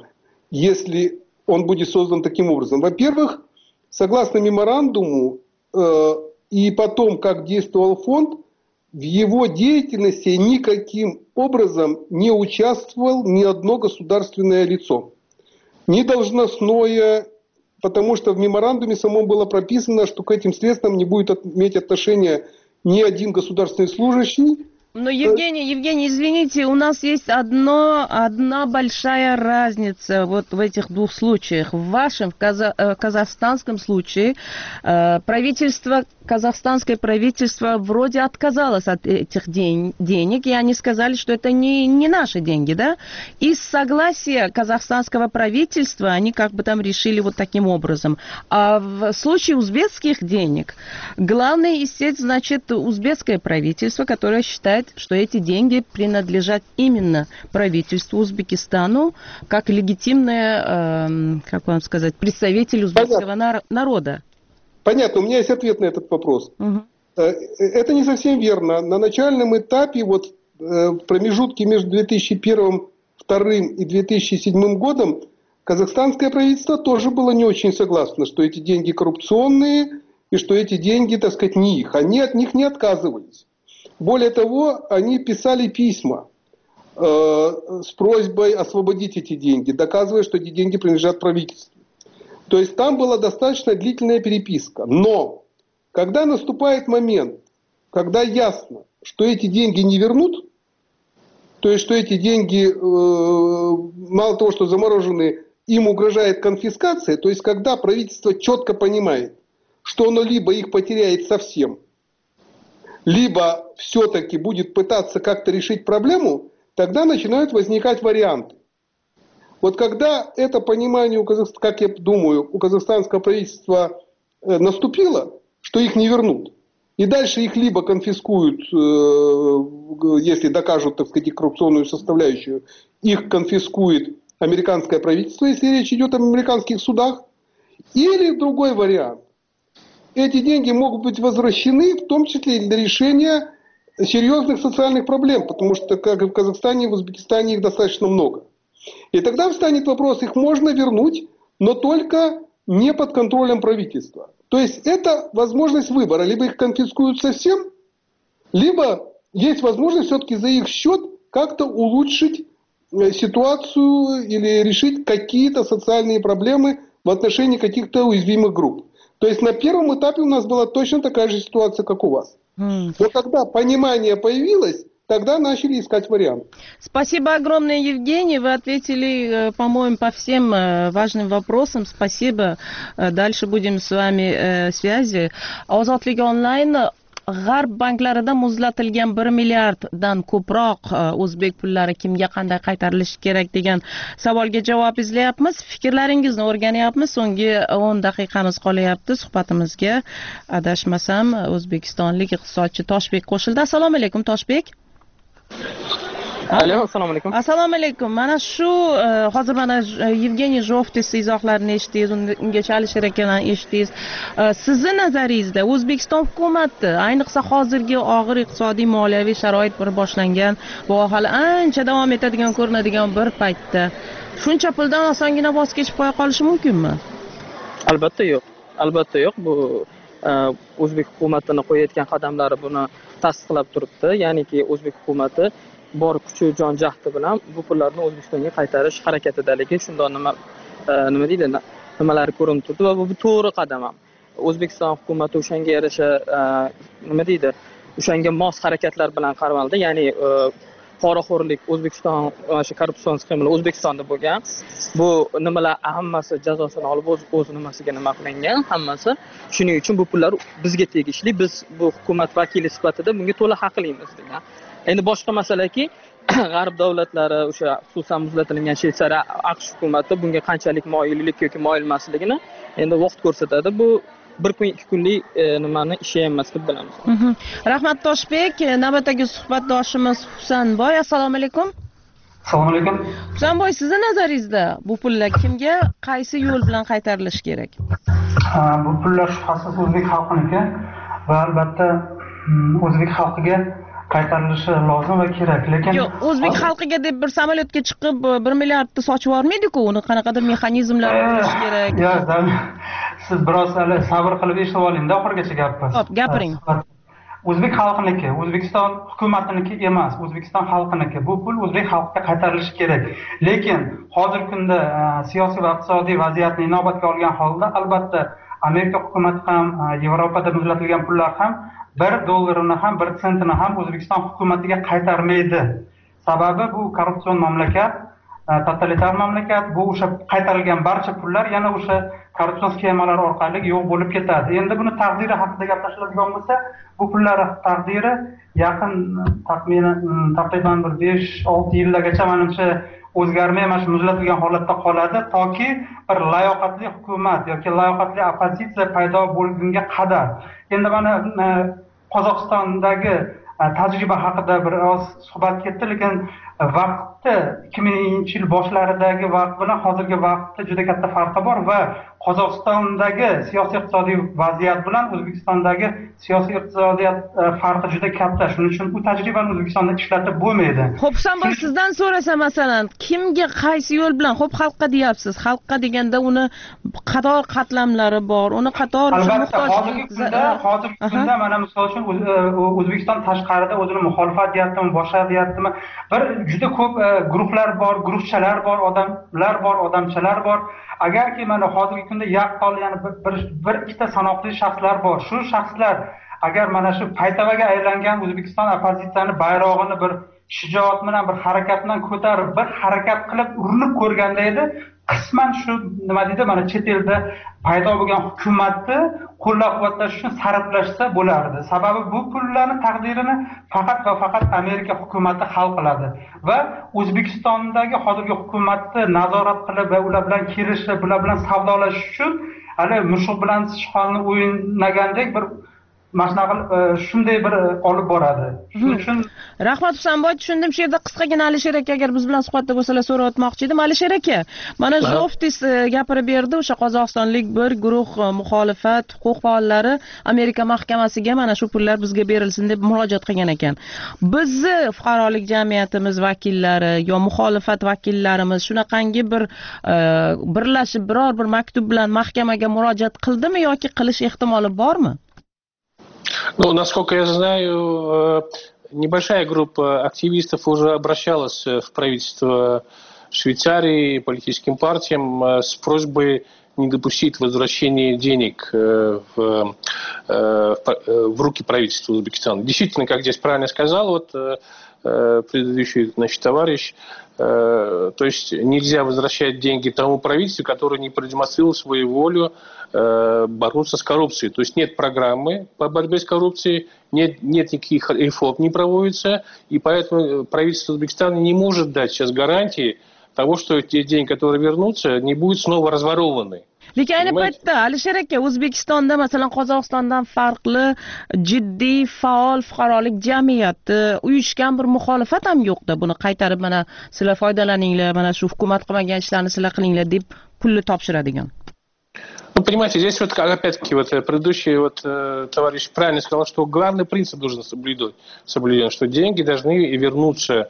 Speaker 11: если он будет создан таким образом? Во-первых, согласно меморандуму э, и потом, как действовал фонд, в его деятельности никаким образом не участвовал ни одно государственное лицо. Ни должностное, потому что в меморандуме самом было прописано, что к этим средствам не будет иметь отношения ни один государственный служащий.
Speaker 7: Но, Евгений, Евгений, извините, у нас есть одно, одна большая разница вот в этих двух случаях. В вашем, в каза, э, казахстанском случае, э, правительство, казахстанское правительство вроде отказалось от этих день, денег, и они сказали, что это не, не наши деньги, да? Из согласия казахстанского правительства они как бы там решили вот таким образом. А в случае узбекских денег, главный истец, значит, узбекское правительство, которое считает, что эти деньги принадлежат именно правительству Узбекистану как легитимное, э, как вам сказать, представитель узбекского нар- народа.
Speaker 11: Понятно, у меня есть ответ на этот вопрос. Угу. Это не совсем верно. На начальном этапе, вот в промежутке между две тысячи первым, две тысячи вторым и две тысячи седьмым годом, казахстанское правительство тоже было не очень согласно, что эти деньги коррупционные и что эти деньги, так сказать, не их. Они от них не отказывались. Более того, они писали письма э, с просьбой освободить эти деньги, доказывая, что эти деньги принадлежат правительству. То есть там была достаточно длительная переписка. Но когда наступает момент, когда ясно, что эти деньги не вернут, то есть что эти деньги, э, мало того, что заморожены, им угрожает конфискация, то есть когда правительство четко понимает, что оно либо их потеряет совсем, либо все-таки будет пытаться как-то решить проблему, тогда начинают возникать варианты. Вот когда это понимание, у Казахстана, как я думаю, у казахстанского правительства э, наступило, что их не вернут, и дальше их либо конфискуют, э, если докажут, так сказать, их коррупционную составляющую, их конфискует американское правительство, если речь идет об американских судах, или другой вариант. Эти деньги могут быть возвращены, в том числе и для решения серьезных социальных проблем, потому что, как и в Казахстане, в Узбекистане их достаточно много. И тогда встанет вопрос, их можно вернуть, но только не под контролем правительства. То есть это возможность выбора. Либо их конфискуют совсем, либо есть возможность все-таки за их счет как-то улучшить ситуацию или решить какие-то социальные проблемы в отношении каких-то уязвимых групп. То есть на первом этапе у нас была точно такая же ситуация, как у вас. Mm. Но когда понимание появилось, тогда начали искать вариант.
Speaker 7: Спасибо огромное, Евгений. Вы ответили, по-моему, по всем важным вопросам. Спасибо. Дальше будем с вами в связи. Ozodlik онлайн G'arb banklarida muzlatilgan bir milliarddan ko'proq o'zbek pullari kimga qanday qaytarilishi kerak degan savolga javob izlayapmiz. Fikrlaringizni o'rganyapmiz. So'nggi o'n daqiqamiz qolyapti suhbatimizga. Adashmasam, o'zbekistonlik iqtisodchi Toshbek qo'shildi. Assalomu alaykum, Toshbek.
Speaker 12: Alo, assalomu alaykum.
Speaker 7: Assalomu alaykum. Mana shu hozir mana Yevgeniy Zhovtis izohlarini eshitdingiz, ungacha Alisher akadan eshitdingiz. Sizni nazaringizda O'zbekiston hukumati, ayniqsa hozirgi og'ir iqtisodiy moliyaviy sharoit bir boshlangan, bu hali ancha davom etadigan ko'rinadigan bir paytda shuncha puldan osongina voz kechib qo'ya qolishi mumkinmi?
Speaker 12: Albatta yo'q. Albatta yo'q. Bu o'zbek hukumatining qo'yayotgan qadamlari buni tasdiqlab turibdi. Ya'niki o'zbek hukumati bor kuchi jon jahdi bilan bu pullarni O'zbekistonga qaytarish harakatidaligi shundoq nima nima deydi nimalari ko'rinib turdi va bu to'g'ri qadam ham. O'zbekiston hukumati o'shanga yarasha nima deydi o'shanga mos harakatlar bilan qaramaldi. Ya'ni poraxo'rlik O'zbekiston o'sha korrupsion sxemalar O'zbekistonda bo'lgan. Bu nimalar hammasi jazosini olib o'z o'z nimasiga nima qilingan hammasi. Shuning uchun bu pullar bizga tegishli. Biz bu hukumat vakili sifatida bunga to'la haqlimiz degan. Endi boshqa masalaki, g'arb davlatlari o'sha xususan muzlatilgan Shveysariya, AQSh hukumati bunga qanchalik moyillik yoki moyil emasligini endi vaqt ko'rsatadi. Bu bir kun ikki kunlik nimani ishi emas deb bilamiz.
Speaker 7: Rahmat Toshbek. Navbatdagi suhbatdoshimiz Husanboy. Assalomu alaykum.
Speaker 13: Assalomu alaykum.
Speaker 7: Husanboy, sizning nazaringizda bu pullar kimga, qaysi yo'l bilan qaytarilishi kerak?
Speaker 13: Bu pullar shubhasiz o'zbek xalqiniki va albatta o'zbek xalqiga qaytarilishi lozim va kerak. Lekin
Speaker 7: yo'q, o'zbek xalqiga deb bir samolyotga chiqib bir milliardni sochib yormaydi-ku, uni qanaqadir mexanizmlar bo'lishi kerak.
Speaker 13: Yo'q, siz biroz sabr qilib eshitib oling-da oxirigacha gapni.
Speaker 7: Xo'p, gapiring.
Speaker 13: O'zbek xalqiniki, O'zbekiston hukumatiniki emas, O'zbekiston xalqiniki. Bu pul o'zbek xalqiga qaytarilishi kerak. Lekin hozirgi kunda siyosiy va iqtisodiy vaziyatni inobatga olgan holda albatta Amerika hukumati ham, Yevropada muzlatilgan pullar ham bir dollarini ham, bir sentini ham O'zbekiston hukumatiga qaytarmaydi. Sababi bu korrupsion mamlakat, totalitar mamlakat. Bu o'sha qaytarilgan barcha pullar yana o'sha korrupsion sxemalar orqali yo'q bo'lib ketadi. Endi buni taqdiri haqida gaplashiladigan bo'lsa, bu pullar taqdiri yaqin taxminan taqiban bir besh olti yillargacha menimcha o'zgarmay mana shu muzlatilgan holatda qoladi toki bir layoqatli hukumat yoki layoqatli oppozitsiya paydo bo'lgunga qadar. Endi mana Qozog'istondagi tajriba haqida biroz suhbat ketdi, lekin vaqtda ikki mingchi yil boshlaridagi vaqt bilan hozirgi vaqtda juda katta farqi bor va Qozog'istondagi siyosiy iqtisodiy vaziyat bilan O'zbekistondagi siyosiy iqtisodiyot farqi juda katta. Shuning uchun bu tajribani O'zbekistonda ishlatib bo'lmaydi.
Speaker 7: Xo'p, Husanboy, sizdan so'rasa masalan, kimga qaysi yo'l bilan, xo'p xalqqa deyapsiz. Xalqqa deganda uni qator qatlamlari bor, uni qator
Speaker 13: albatta hozirgi kunda, hozirgi kunda mana misol uchun O'zbekiston tashqarida o'zini muxolifat deyaptimi, boshqa deyaptimi, bir juda ko'p guruhlar bor, guruhchalar bor, odamlar bor, odamchalar bor. Agarki mana hozirgi kunda yaqqol, ya'ni bir bir ikkita sanoqli shaxslar bor. Shu shaxslar agar mana shu paytavaga aylangan O'zbekiston opozitsiyani bayrog'ini bir shijoat bilan, bir harakat bilan ko'tarib, bir harakat qilib urinib ko'rganda edi, qisman shu nima deydi, mana chet elda paydo bo'lgan hukumatni qo'llab-quvvatlash uchun sarflashsa bo'lardi. Sababi bu pullarning taqdirini faqat va faqat Amerika hukumati hal qiladi va O'zbekistondagi hozirgi hukumatni nazorat qilib va ular bilan kelishib, ular bilan savdolash uchun hali mushuk bilan sichqonni o'ynagandek bir masnaqil shunday bir olib boradi. Shuning uchun
Speaker 7: rahmat Husanboy, tushundim. Shu yerda qisqagina Alisher aka agar biz bilan suhbatda bo'lsalar so'rab o'tmoqchi edim. Alisher aka, mana Zoftis gapirib berdi, o'sha qozog'istonlik bir guruh muxolifat huquq faollari Amerika mahkamasiga mana shu pullar bizga berilsin deb murojaat qilgan ekan. Bizni fuqarolik jamiyatimiz vakillari yo muxolifat vakillarimiz shunaqangi bir birlashib biror bir maktub bilan mahkamaga murojaat qildimi yoki qilish ehtimoli bormi?
Speaker 2: Ну, насколько я знаю, небольшая группа активистов уже обращалась в правительство Швейцарии, политическим партиям с просьбой не допустить возвращения денег в, в, в руки правительства Узбекистана. Действительно, как здесь правильно сказал вот предыдущий, значит, товарищ, то есть нельзя возвращать деньги тому правительству, которое не продемонстрировало свою волю бороться с коррупцией. То есть нет программы по борьбе с коррупцией, нет, нет никаких реформ не проводится, и поэтому правительство Узбекистана не может дать сейчас гарантии того, что те деньги, которые вернутся, не будут снова разворованы.
Speaker 7: Lekin ayni paytda Alisher aka, O'zbekistonda masalan Qozog'istondan farqli jiddiy faol fuqarolik jamiyati, uyushgan bir muxolifat ham yo'qda. Buni qaytarib mana sizlar foydalaninglar, mana shu hukumat qilmagan ishlarni sizlar qilinglar deb pulni topshiradigan.
Speaker 2: Ну, понимаете, здесь вот опять-таки вот предыдущий вот товарищ правильно сказал, что главный принцип должен соблюден, что деньги должны вернуться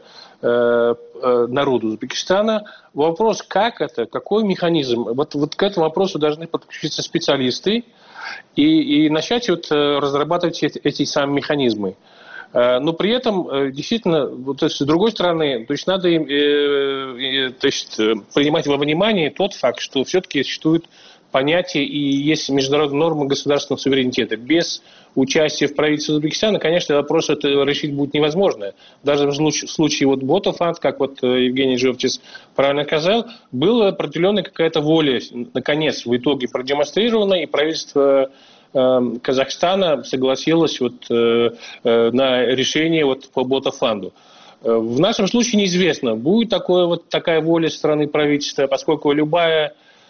Speaker 2: народу Узбекистана. Вопрос, как это, какой механизм, вот, вот к этому вопросу должны подключиться специалисты и, и начать вот разрабатывать эти, эти самые механизмы. Но при этом, действительно, вот, то есть, с другой стороны, то есть, надо им, э, э, то есть, принимать во внимание тот факт, что все-таки существует понятие и есть международные нормы государственного суверенитета. Без участия в правительстве Узбекистана, конечно, вопрос это решить будет невозможно. Даже в случае вот Ботафанд, как вот Евгений Жовтис правильно сказал, была определенная какая-то воля, наконец, в итоге продемонстрирована, и правительство э, Казахстана согласилось вот, э, э, на решение вот по Ботафанду. В нашем случае неизвестно, будет такое, вот, такая воля со стороны правительства, поскольку любая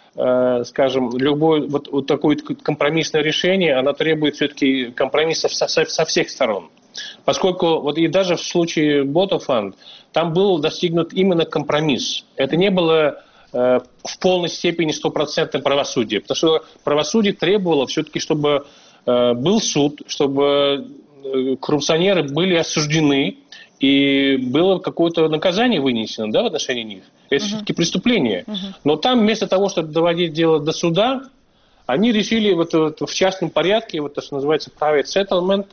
Speaker 2: скажем, любое вот, вот такое компромиссное решение, оно требует все-таки компромиссов со, со, со всех сторон. Поскольку вот и даже в случае Ботафанд, там был достигнут именно компромисс. Это не было э, в полной степени стопроцентное правосудие, потому что правосудие требовало все-таки, чтобы э, был суд, чтобы коррупционеры были осуждены, и было какое-то наказание вынесено, да, в отношении них. Это uh-huh. все-таки преступление. Uh-huh. Но там вместо того, чтобы доводить дело до суда, они решили вот, вот, в частном порядке, вот то, что называется private settlement,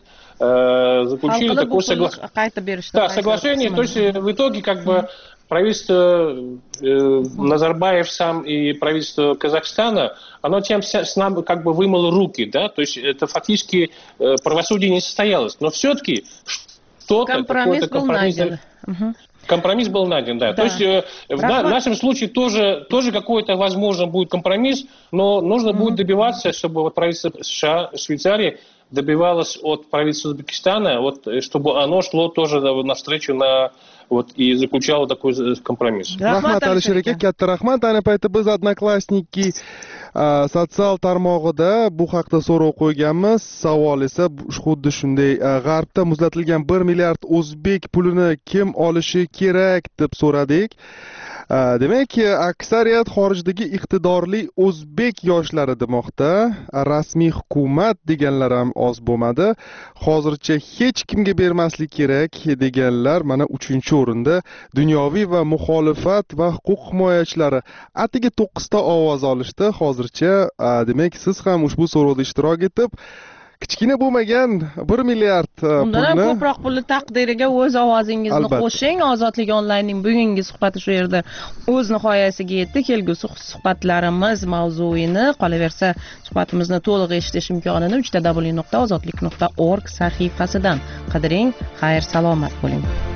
Speaker 2: э, заключили такое соглашение. Да, соглашение. То есть в итоге как бы правительство э, Назарбаев сам и правительство Казахстана, оно тем с нами как бы вымыло руки, да, то есть это фактически э, правосудие не состоялось. Но все-таки
Speaker 7: компромисс был найден.
Speaker 2: Компромисс был найден, да. да. То есть э, в, на, в нашем случае тоже, тоже какой-то, возможно, будет компромисс, но нужно mm-hmm. будет добиваться, чтобы вот правительство США, Швейцарии добивалось от правительства Узбекистана, вот, чтобы оно шло тоже навстречу на вот, и заключало такой компромисс.
Speaker 6: Rahmat Alisher aka, katta rahmat. Ayni paytda biz Odnoklassniki sotsial tarmog'ida bu haqda so'rov qo'yganmiz. Savol esa xuddi shunday: G'arbda muzlatilgan bir milliard o'zbek pulini kim olishi kerak deb so'radik. Demak, aksariyat xorijdagi iqtidorli o'zbek yoshlari demoqda. Rasmiy hukumat deganlar ham oz bo'lmadi. Hozircha hech kimga bermaslik kerak deganlar mana uchinchi o'rinda. Dunyoviy va muxolifat va huquq himoyachilari atigi to'qqizta ovoz olishdi. Hozircha, demak, siz ham ushbu so'rovda ishtirok etib, kichkina bo'lmagan bir milliard
Speaker 7: undan ham
Speaker 6: pulni
Speaker 7: ko'proq pulni taqdiriga o'z ovozingizni
Speaker 6: Albatta.
Speaker 7: qo'shing. Ozodlik onlaynning bugungi suhbati shu yerda o'z nihoyasiga yetdi. Kelgusi suhbatlarimiz mavzuini, qolaversa suhbatimizni to'liq eshitish imkonini uch w nuqta ozodlik nuqta org sahifasidan qidiring. Xayr, salomat bo'ling.